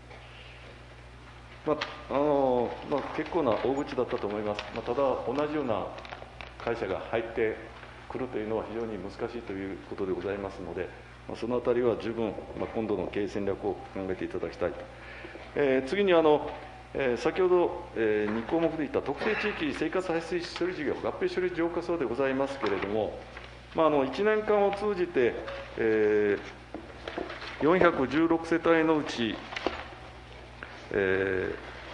まああのまあ、結構な大口だったと思います。まあ、ただ、同じような会社が入ってくるというのは非常に難しいということでございますので、まあ、そのあたりは十分、まあ、今度の経営戦略を考えていただきたいと。えー、次にあの、えー、先ほど、えー、に項目で言った特定地域生活排水処理事業合併処理浄化槽でございますけれども、まあ、あのいちねんかんを通じて、えー、よんひゃくじゅうろくせたいのうち、え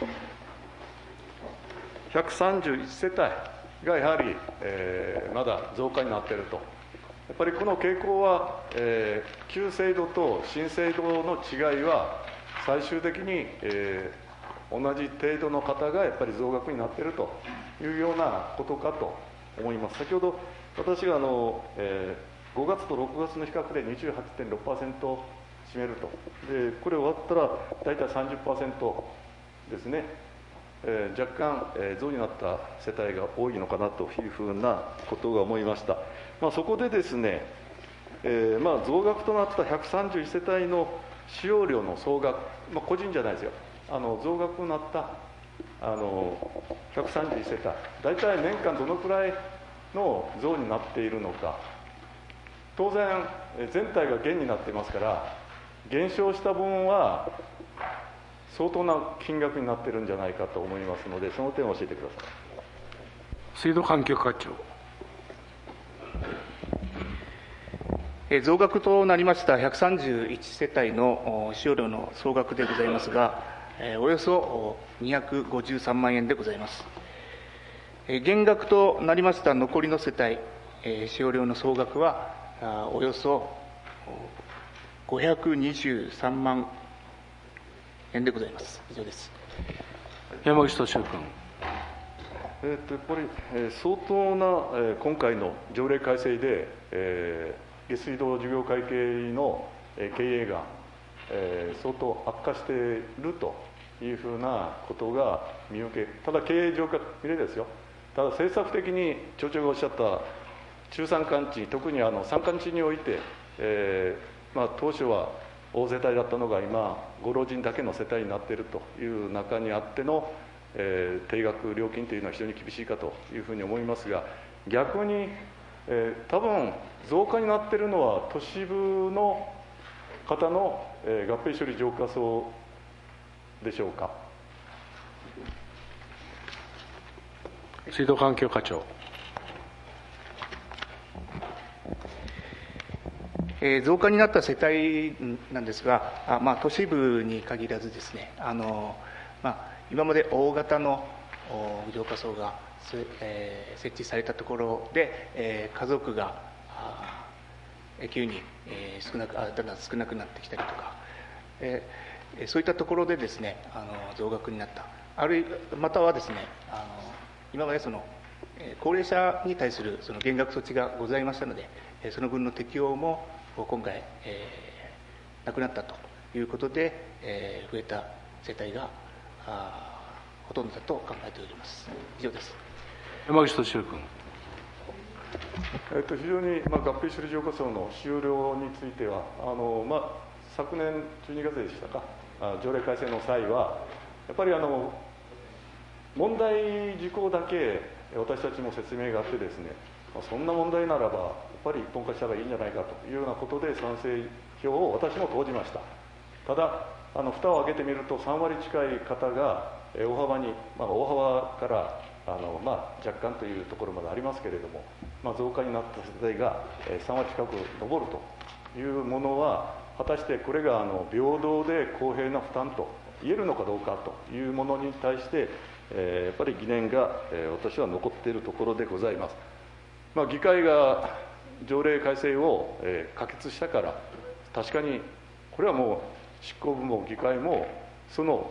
ー、ひゃくさんじゅういちせたいがやはり、えー、まだ増加になっていると。やっぱりこの傾向は、えー、旧制度と新制度の違いは、最終的に、えー、同じ程度の方がやっぱり増額になっているというようなことかと思います。先ほど私があの、えー、ごがつとろくがつの比較で にじゅうはちてんろくパーセント 占めると。で、これ終わったら大体 さんじゅっパーセント ですね、えー、若干、えー、増になった世帯が多いのかなというふうなことが思いました。まあ、そこでですね、えーまあ、増額となったひゃくさんじゅういちせたいの使用量の総額、まあ、個人じゃないですよ、あの増額となったあのひゃくさんじゅういちせたい、大体年間どのくらいの増になっているのか。当然、全体が減になっていますから、減少した分は相当な金額になっているんじゃないかと思いますので、その点を教えてください。 水道環境課長。 増額となりましたひゃくさんじゅういちせたいの使用量の総額でございますが、およそにひゃくごじゅうさんまんえんでございます。減額となりました残りの世帯、使用量の総額はおよそごひゃくにじゅうさんまんえんでございます。以上です。 山口敏夫君。 えー、とやっぱり、えー、相当な、えー、今回の条例改正で、えー下水道事業会計の経営が相当悪化しているというふうなことが見受け、ただ経営状況見れですよ、ただ政策的に町長がおっしゃった中山間地、特にあの山間地において、えーまあ、当初は大世帯だったのが今、ご老人だけの世帯になっているという中にあっての、えー、定額料金というのは非常に厳しいかというふうに思いますが、逆にえー、多分増加になっているのは都市部の方の、えー、合併処理浄化槽でしょうか。 水道環境課長。 えー、増加になった世帯なんですが、あまあ、都市部に限らずですね、あのまあ、今まで大型の浄化槽がえー、設置されたところで、えー、家族が急に、えー、少なくあだんだん少なくなってきたりとか、えー、そういったところでですね、あの増額になった、あるいはまたはですね、あの今までその、えー、高齢者に対するその減額措置がございましたので、えー、その分の適用も今回、えー、なくなったということで、えー、増えた世帯があほとんどだと考えております。以上です。 山口敏夫君。 えっと、非常に、まあ、合併処理浄化槽の使用量については、あのまあ、昨年じゅうにがつでしたか、あ条例改正の際は、やっぱりあの問題事項だけ私たちも説明があってですね、まあ、そんな問題ならば、やっぱり一本化したらいいんじゃないかというようなことで賛成票を私も投じました。ただ、あの蓋を開けてみると、さんわり近い方が大幅に、まあ、大幅からあのまあ、若干というところまでありますけれども、まあ、増加になった世帯がさんわり近く上るというものは、果たしてこれがあの平等で公平な負担と言えるのかどうかというものに対して、えー、やっぱり疑念が、えー、私は残っているところでございます。まあ、議会が条例改正を、えー、可決したから、確かにこれはもう執行部も議会もその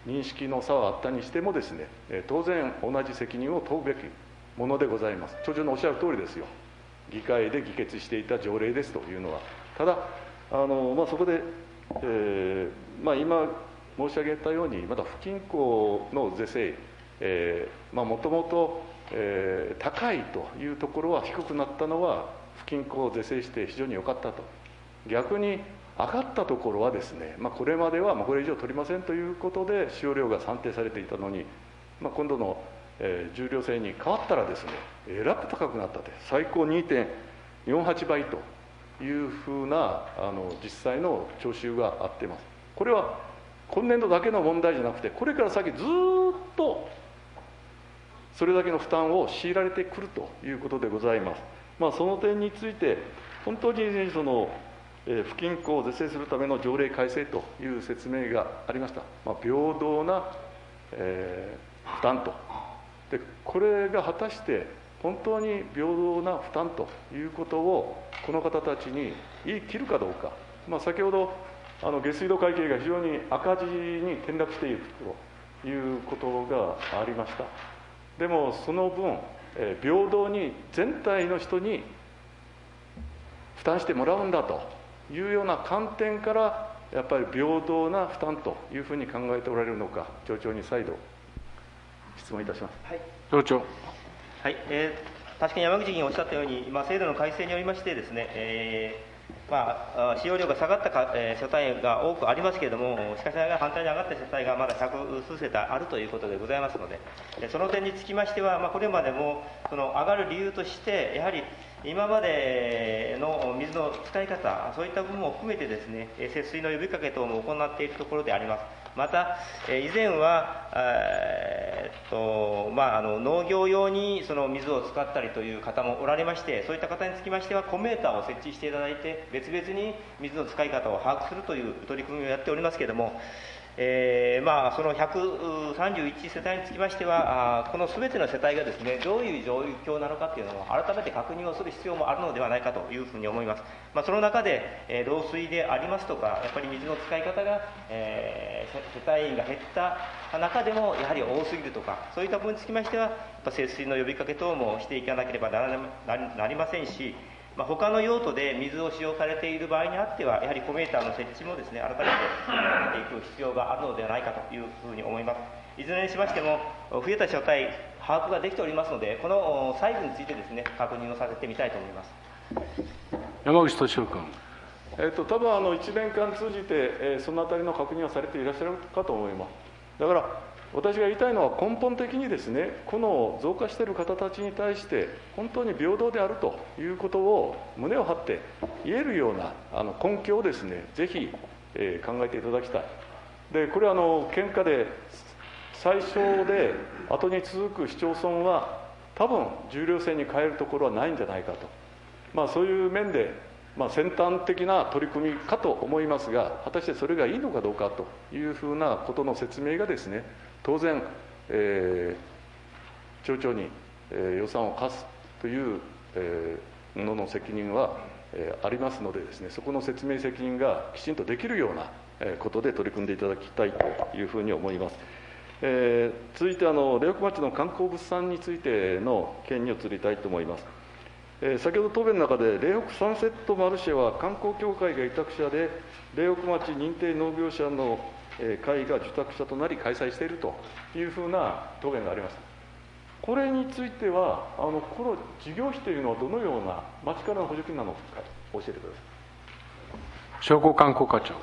認識の差はあったにしてもですね、当然同じ責任を問うべきものでございます。町長のおっしゃる通りですよ。議会で議決していた条例ですというのは。ただ、あのまあ、そこで、えーまあ、今申し上げたように、まだ不均衡の是正、えーまあ、もともと、えー、高いというところは低くなったのは、不均衡を是正して非常に良かったと。逆に上がったところはですね、まあ、これまではこれ以上取りませんということで使用量が算定されていたのに、まあ、今度の、えー、重量制に変わったらですね、えらく高くなったと、最高 にてんよんはち 倍というふうなあの実際の徴収があっています。これは今年度だけの問題じゃなくて、これから先ずっとそれだけの負担を強いられてくるということでございます。まあ、その点について本当にそのえー、不均衡を是正するための条例改正という説明がありました。まあ、平等な、えー、負担と。で、これが果たして本当に平等な負担ということをこの方たちに言い切るかどうか。まあ、先ほどあの下水道会計が非常に赤字に転落しているということがありました。でもその分、えー、平等に全体の人に負担してもらうんだというような観点からやっぱり平等な負担というふうに考えておられるのか、町長に再度質問いたします。 はい、 町長。 はい、えー、確かに山口議員おっしゃったように、まあ、制度の改正によりましてですね、えーまあ、使用量が下がったか、えー、世帯が多くありますけれども、しかしながら反対に上がった世帯がまだ百数世帯あるということでございますので、その点につきましては、まあ、これまでもその上がる理由として、やはり今までの水の使い方、そういった部分も含めてですね、節水の呼びかけ等も行っているところであります。また、以前は、えーっとまあ、あの農業用にその水を使ったりという方もおられまして、そういった方につきましては、コメーターを設置していただいて、別々に水の使い方を把握するという取り組みをやっておりますけれども、えーまあ、そのひゃくさんじゅういち世帯につきましては、あこのすべての世帯がですね、どういう状況なのかというのを改めて確認をする必要もあるのではないかというふうに思います。まあ、その中で、えー、漏水でありますとか、やっぱり水の使い方が、えー、世帯員が減った中でもやはり多すぎるとか、そういった部分につきましては、やっぱ節水の呼びかけ等もしていかなければならなりませんし、まあ、他の用途で水を使用されている場合にあっては、やはりコメーターの設置もですね、改めてやっていく必要があるのではないかというふうに思います。いずれにしましても、増えた所帯、把握ができておりますので、この細部についてですね、確認をさせてみたいと思います。 山口俊夫君。 えー、と多分あのいちねんかん通じて、えー、そのあたりの確認はされていらっしゃるかと思います。だから私が言いたいのは、根本的にですね、この増加している方たちに対して本当に平等であるということを胸を張って言えるようなあの根拠をですね、ぜひ、えー、考えていただきたい。でこれはあの県下で最小で後に続く市町村は多分重量制に変えるところはないんじゃないかと、まあ、そういう面で、まあ、先端的な取り組みかと思いますが、果たしてそれがいいのかどうかというふうなことの説明がですね、当然、えー、町長に、えー、予算を課すという、えー、のの責任は、えー、ありますのでですね、そこの説明責任がきちんとできるような、えー、ことで取り組んでいただきたいというふうに思います。えー、続いてあの苓北町の観光物産についての件に移りたいと思います。えー、先ほど答弁の中で、苓北サンセットマルシェは観光協会が委託者で、苓北町認定農業者の会が受託者となり開催しているというふうな答弁がありました。これについては、あのこの事業費というのはどのような町からの補助金なのか教えてください。 商工観光課長。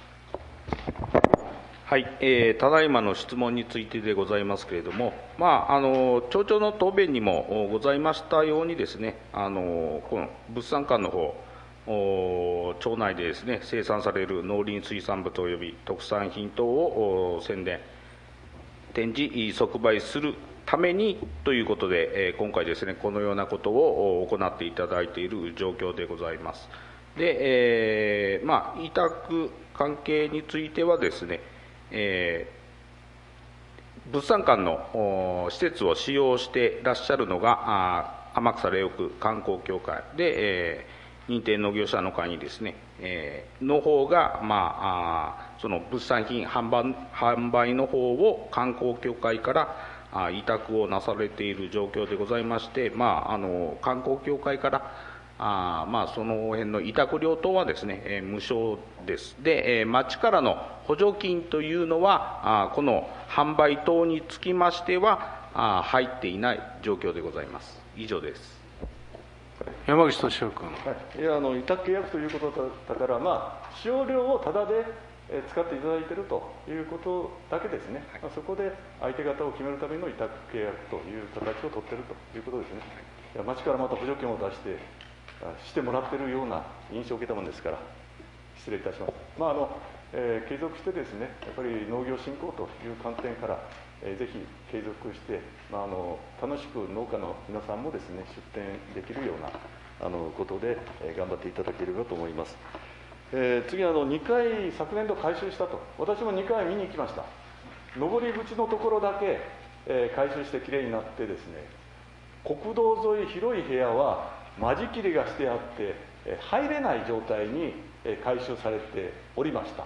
はい、えー、ただいまの質問についてでございますけれども、まあ、あの町長の答弁にもございましたようにですね、あのこの物産館の方、町内でですね、生産される農林水産物および特産品等を宣伝、展示、即売するためにということで、今回ですね、このようなことを行っていただいている状況でございます。で、えー、まあ、委託関係についてはですね、えー、物産館の施設を使用していらっしゃるのが、天草苓北観光協会で、えー認定農業者の会にですね、えー、の方が、まあ、あその物産品販売、販売の方を観光協会からあ委託をなされている状況でございまして、まあ、あの観光協会からあ、まあ、その辺の委託料等はですね、えー、無償です。で、えー、町からの補助金というのは、あこの販売等につきましてはあ入っていない状況でございます。以上です。 山口俊夫君。 はい、いやあの委託契約ということだから、まあ、使用料をタダで使っていただいているということだけですね、はい、そこで相手方を決めるための委託契約という形を取っているということですね。いや町からまた補助金を出してしてもらっているような印象を受けたものですから、失礼いたします。まああのえー、継続してですね、やっぱり農業振興という観点から、えー、ぜひ継続して、まあ、あの楽しく農家の皆さんもですね出店できるようなあのことで、えー、頑張っていただければと思います。えー、次あのにかい昨年度改修したと、私もにかい見に行きました。上り口のところだけ、えー、改修してきれいになってですね、国道沿い広い部屋は間仕切りがしてあって、えー、入れない状態に、えー、改修されておりました。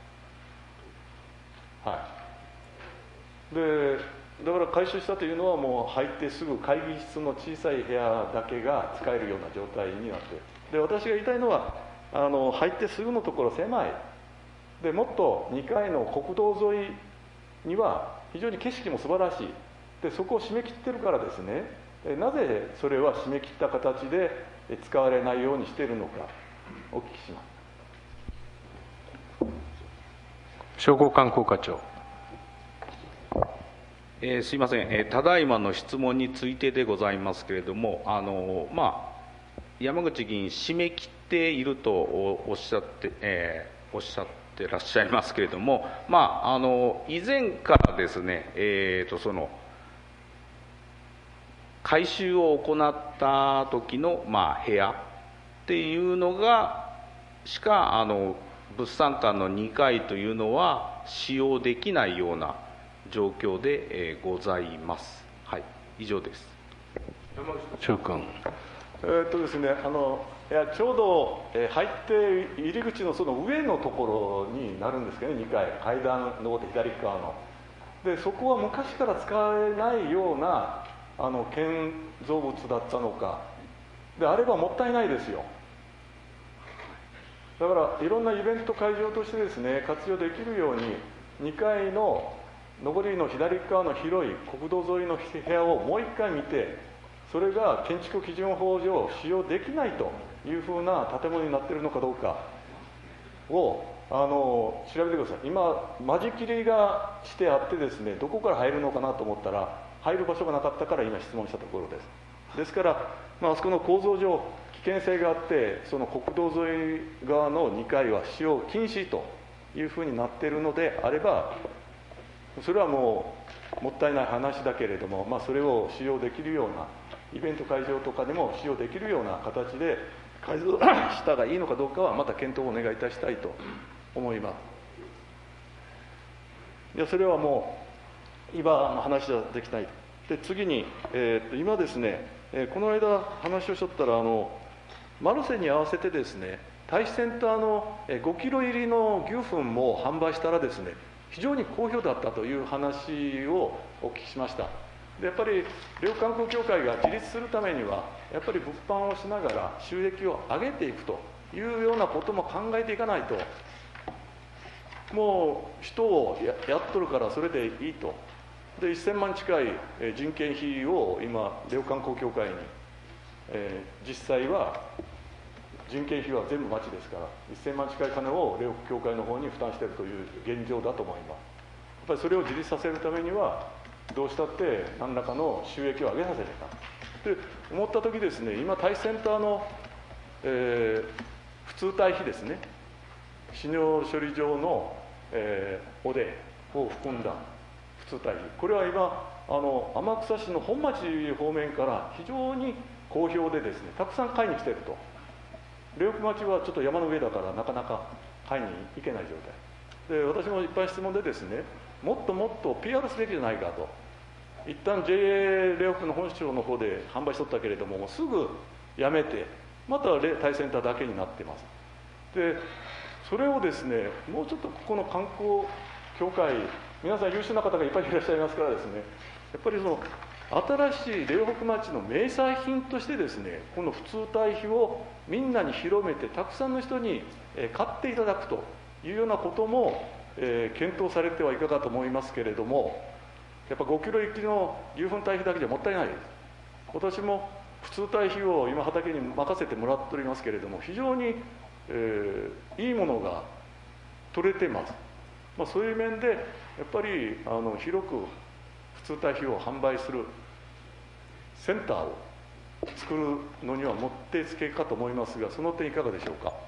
はい、でだから改修したというのは、もう入ってすぐ会議室の小さい部屋だけが使えるような状態になって、で私が言いたいのは、あの入ってすぐのところ狭いで、もっとにかいの国道沿いには非常に景色も素晴らしいで、そこを締め切ってるからですね、なぜそれは締め切った形で使われないようにしているのかお聞きします。 商工観光課長。 えー、すいません、えー、ただいまの質問についてでございますけれども、あのまあ、山口議員、締め切っているとおっしゃって、えー、おっしゃってらっしゃいますけれども、まあ、あの以前からですね、えーと、その改修を行った時の、まあ、部屋っていうのがしかあの物産館のにかいというのは使用できないような状況で、えー、ございます。はい、以上です。 山口翔君。 えーっとですね、あのいやちょうど、えー、入って入り口のその上のところになるんですけどね、にかい階段登って左側ので、そこは昔から使えないようなあの建造物だったのかであればもったいないですよ。だからいろんなイベント会場としてですね活用できるように、にかいの上りの左側の広い国道沿いの部屋をもう一回見て、それが建築基準法上使用できないというふうな建物になっているのかどうかをあの調べてください。今間仕切りがしてあってですね、どこから入るのかなと思ったら入る場所がなかったから今質問したところです。ですから、まあ、あそこの構造上危険性があって、その国道沿い側のにかいは使用禁止というふうになっているのであれば、それはもうもったいない話だけれども、まあ、それを使用できるようなイベント会場とかでも使用できるような形で改造したがいいのかどうかはまた検討をお願いいたしたいと思います。いやそれはもう今の話ではできない。で次に、えー、と今ですね、えー、この間話をしとったら、あのマルセに合わせてですね、大使センターのごキロ入りの牛糞も販売したらですね、非常に好評だったという話をお聞きしました。でやっぱり両観光協会が自立するためには、やっぱり物販をしながら収益を上げていくというようなことも考えていかないと、もう人を や, やっとるからそれでいいと。でせんまん近い人件費を今両観光協会に、えー、実際は人件費は全部町ですから、せんまん近い金を両協会の方に負担しているという現状だと思います。やっぱりそれを自立させるためには、どうしたって何らかの収益を上げさせてたと思ったときですね、今、大使センターの、えー、普通堆費ですね、飼料処理場の、えー、おでを含んだ普通堆費、これは今、あの天草市の本町方面から非常に好評でですね、たくさん買いに来ていると。両国町はちょっと山の上だからなかなか買いに行けない状態で、私もいっぱい質問でですね、もっともっと ピーアール すべきじゃないかと。一旦 ジェイエー レオクの本省の方で販売しとったけれども、もうすぐやめて、 またレタイセンターだけになっています。でそれをですね、もうちょっとここの観光協会、皆さん優秀な方がいっぱいいらっしゃいますからですね、やっぱりその新しい苓北町の名産品としてですね、この普通堆肥をみんなに広めて、たくさんの人に買っていただくというようなことも、えー、検討されてはいかがと思いますけれども、やっぱごキロ行きの牛糞堆肥だけじゃもったいないです。私も普通堆肥を今畑に任せてもらっておりますけれども、非常に、えー、いいものが取れてます。まあ、そういう面でやっぱりあの広く普通堆肥を販売するセンターを作るのにはもってつけかと思いますが、その点いかがでしょうか。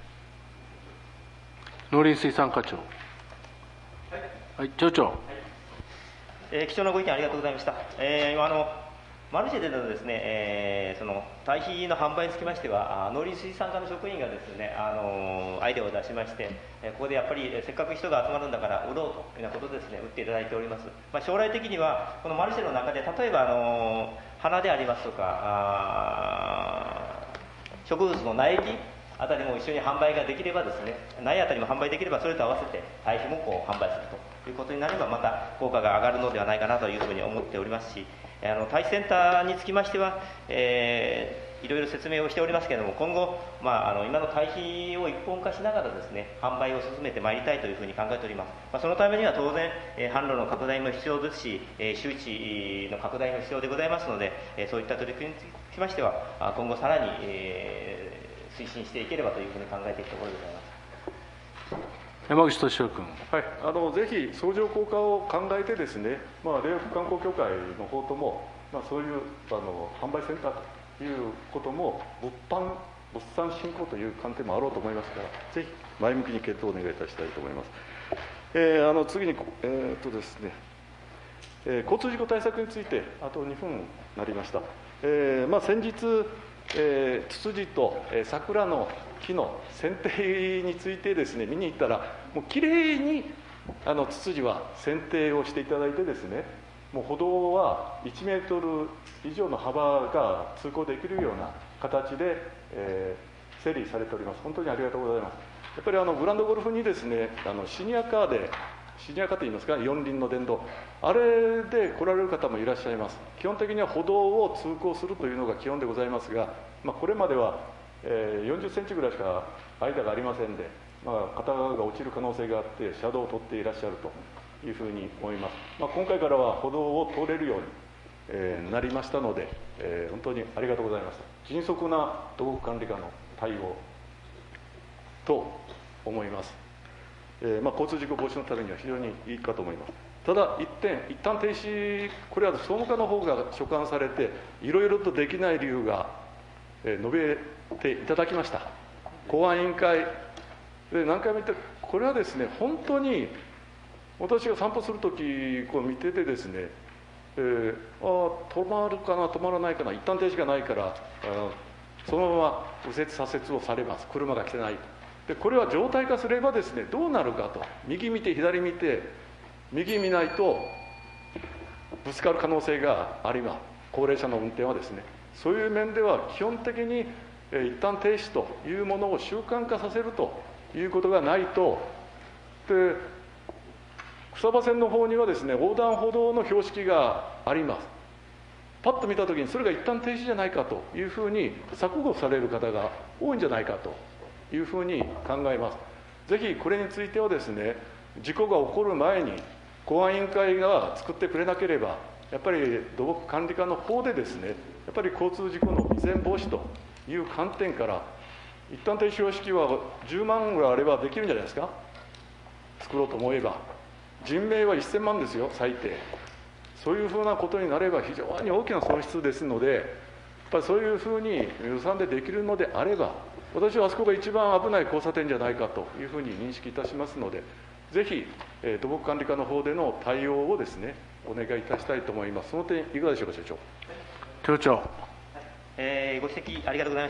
農林水産課長。はい、はい、町長。はい、 えー、貴重なご意見ありがとうございました。えー、あのマルシェでのですね、えー、その堆肥の販売につきましては、農林水産課の職員がですね、あのアイデアを出しまして、ここでやっぱりせっかく人が集まるんだから売ろうというようなことでですね、売っていただいております。まあ、将来的にはこのマルシェの中で、例えばあの花でありますとか、あ植物の苗木あたりも一緒に販売ができればですね、苗あたりも販売できれば、それと合わせて堆肥もこう販売するということになれば、また効果が上がるのではないかなというふうに思っておりますし、あの堆肥センターにつきましては、えー、いろいろ説明をしておりますけれども、今後、まあ、あの今の堆肥を一本化しながらですね、販売を進めてまいりたいというふうに考えております。まあ、そのためには当然、えー、販路の拡大も必要ですし、えー、周知の拡大も必要でございますので、えー、そういった取り組みにつきましては、今後さらに、えー、推進していければというふうに考えていくところでございます。 山口俊夫君。 はい、あのぜひ相乗効果を考えてですね、まあ、苓北観光協会の方とも、まあ、そういうあの販売センターということも物販物産振興という観点もあろうと思いますから、ぜひ前向きに検討をお願いいたしたいと思います。えー、あの次に、えーっとですねえー、交通事故対策についてあとにふんになりました。えーまあ、先日、えー、ツツジと、えー、桜の木の剪定についてですね見に行ったら、もうきれいにあのツツジは剪定をしていただいてですね、もう歩道はいちメートル以上の幅が通行できるような形で、えー、整理されております。本当にありがとうございます。やっぱりあのグランドゴルフにですね、あのシニアカーでシニアカーといいますか、四輪の電動、あれで来られる方もいらっしゃいます。基本的には歩道を通行するというのが基本でございますが、まあ、これまでは、えー、よんじゅっセンチぐらいしか間がありませんで、まあ、片側が落ちる可能性があって車道を取っていらっしゃるというふうに思います。まあ、今回からは歩道を通れるように、えー、なりましたので、えー、本当にありがとうございました。迅速な土木管理課の対応と思います。えーまあ、交通事故防止のためには非常にいいかと思います。ただ一点、一旦停止、これは総務課の方が所管されて、いろいろとできない理由が、えー、述べていただきました。公安委員会で何回も言って、これはですね、本当に私が散歩するとき、こう見ててですね、えー、あ止まるかな、止まらないかな、一旦停止がないから、あそのまま右折左折をされます、車が来てない。でこれは常態化すればですね、どうなるかと、右見て左見て右見ないとぶつかる可能性があります。高齢者の運転はですね、そういう面では基本的に、えー、一旦停止というものを習慣化させるということがないと、で草場線の方にはですね、横断歩道の標識があります。パッと見たときにそれが一旦停止じゃないかというふうに錯誤される方が多いんじゃないかというふうに考えます。ぜひこれについてはですね、事故が起こる前に公安委員会が作ってくれなければ、やっぱり土木管理課の方でですね、やっぱり交通事故の未然防止という観点から、一旦停止標識はじゅうまんぐらいあればできるんじゃないですか、作ろうと思えば。人命はせんまんですよ、最低。そういうふうなことになれば非常に大きな損失ですので、やっぱりそういうふうに予算でできるのであれば、私はあそこが一番危ない交差点じゃないかというふうに認識いたしますので、ぜひ、えー、土木管理課の方での対応をですね、お願いいたしたいと思います。その点いかがでしょうか、所長。 町長。 えー、ご指摘ありがとうございました。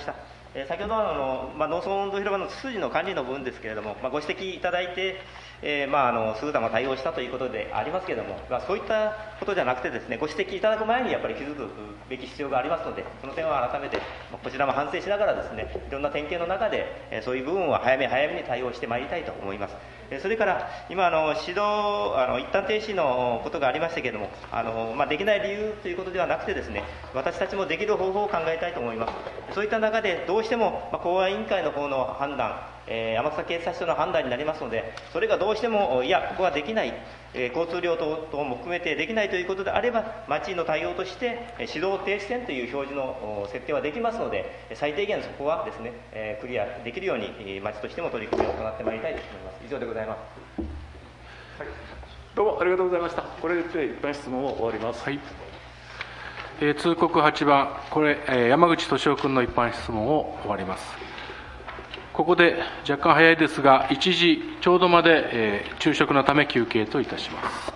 えー、先ほどあの、まあ、農村運動広場のツツジの管理の部分ですけれども、まあ、ご指摘いただいて、えーまあ、あのすぐさま対応したということでありますけれども、まあ、そういったことじゃなくてですね、ご指摘いただく前にやっぱり気づくべき必要がありますので、その点は改めて、まあ、こちらも反省しながらですね、いろんな点検の中で、えー、そういう部分は早め早めに対応してまいりたいと思います。えー、それから今あの指導あの一旦停止のことがありましたけれども、あの、まあ、できない理由ということではなくてですね、私たちもできる方法を考えたいと思います。そういった中でどうしても、まあ、公安委員会の方の判断、えー、天草警察署の判断になりますので、それがどうしてもいやここはできない、えー、交通量等々も含めてできないということであれば、町の対応として指導停止線という表示の設定はできますので、最低限そこはですね、えー、クリアできるように町としても取り組みを行ってまいりたいと思います。以上でございます。 はい、どうもありがとうございました。これで一般質問を終わります。 はい、えー、通告はちばん、これ、えー、山口俊夫君の一般質問を終わります。ここで若干早いですが、いちじちょうどまで、えー、昼食のため休憩といたします。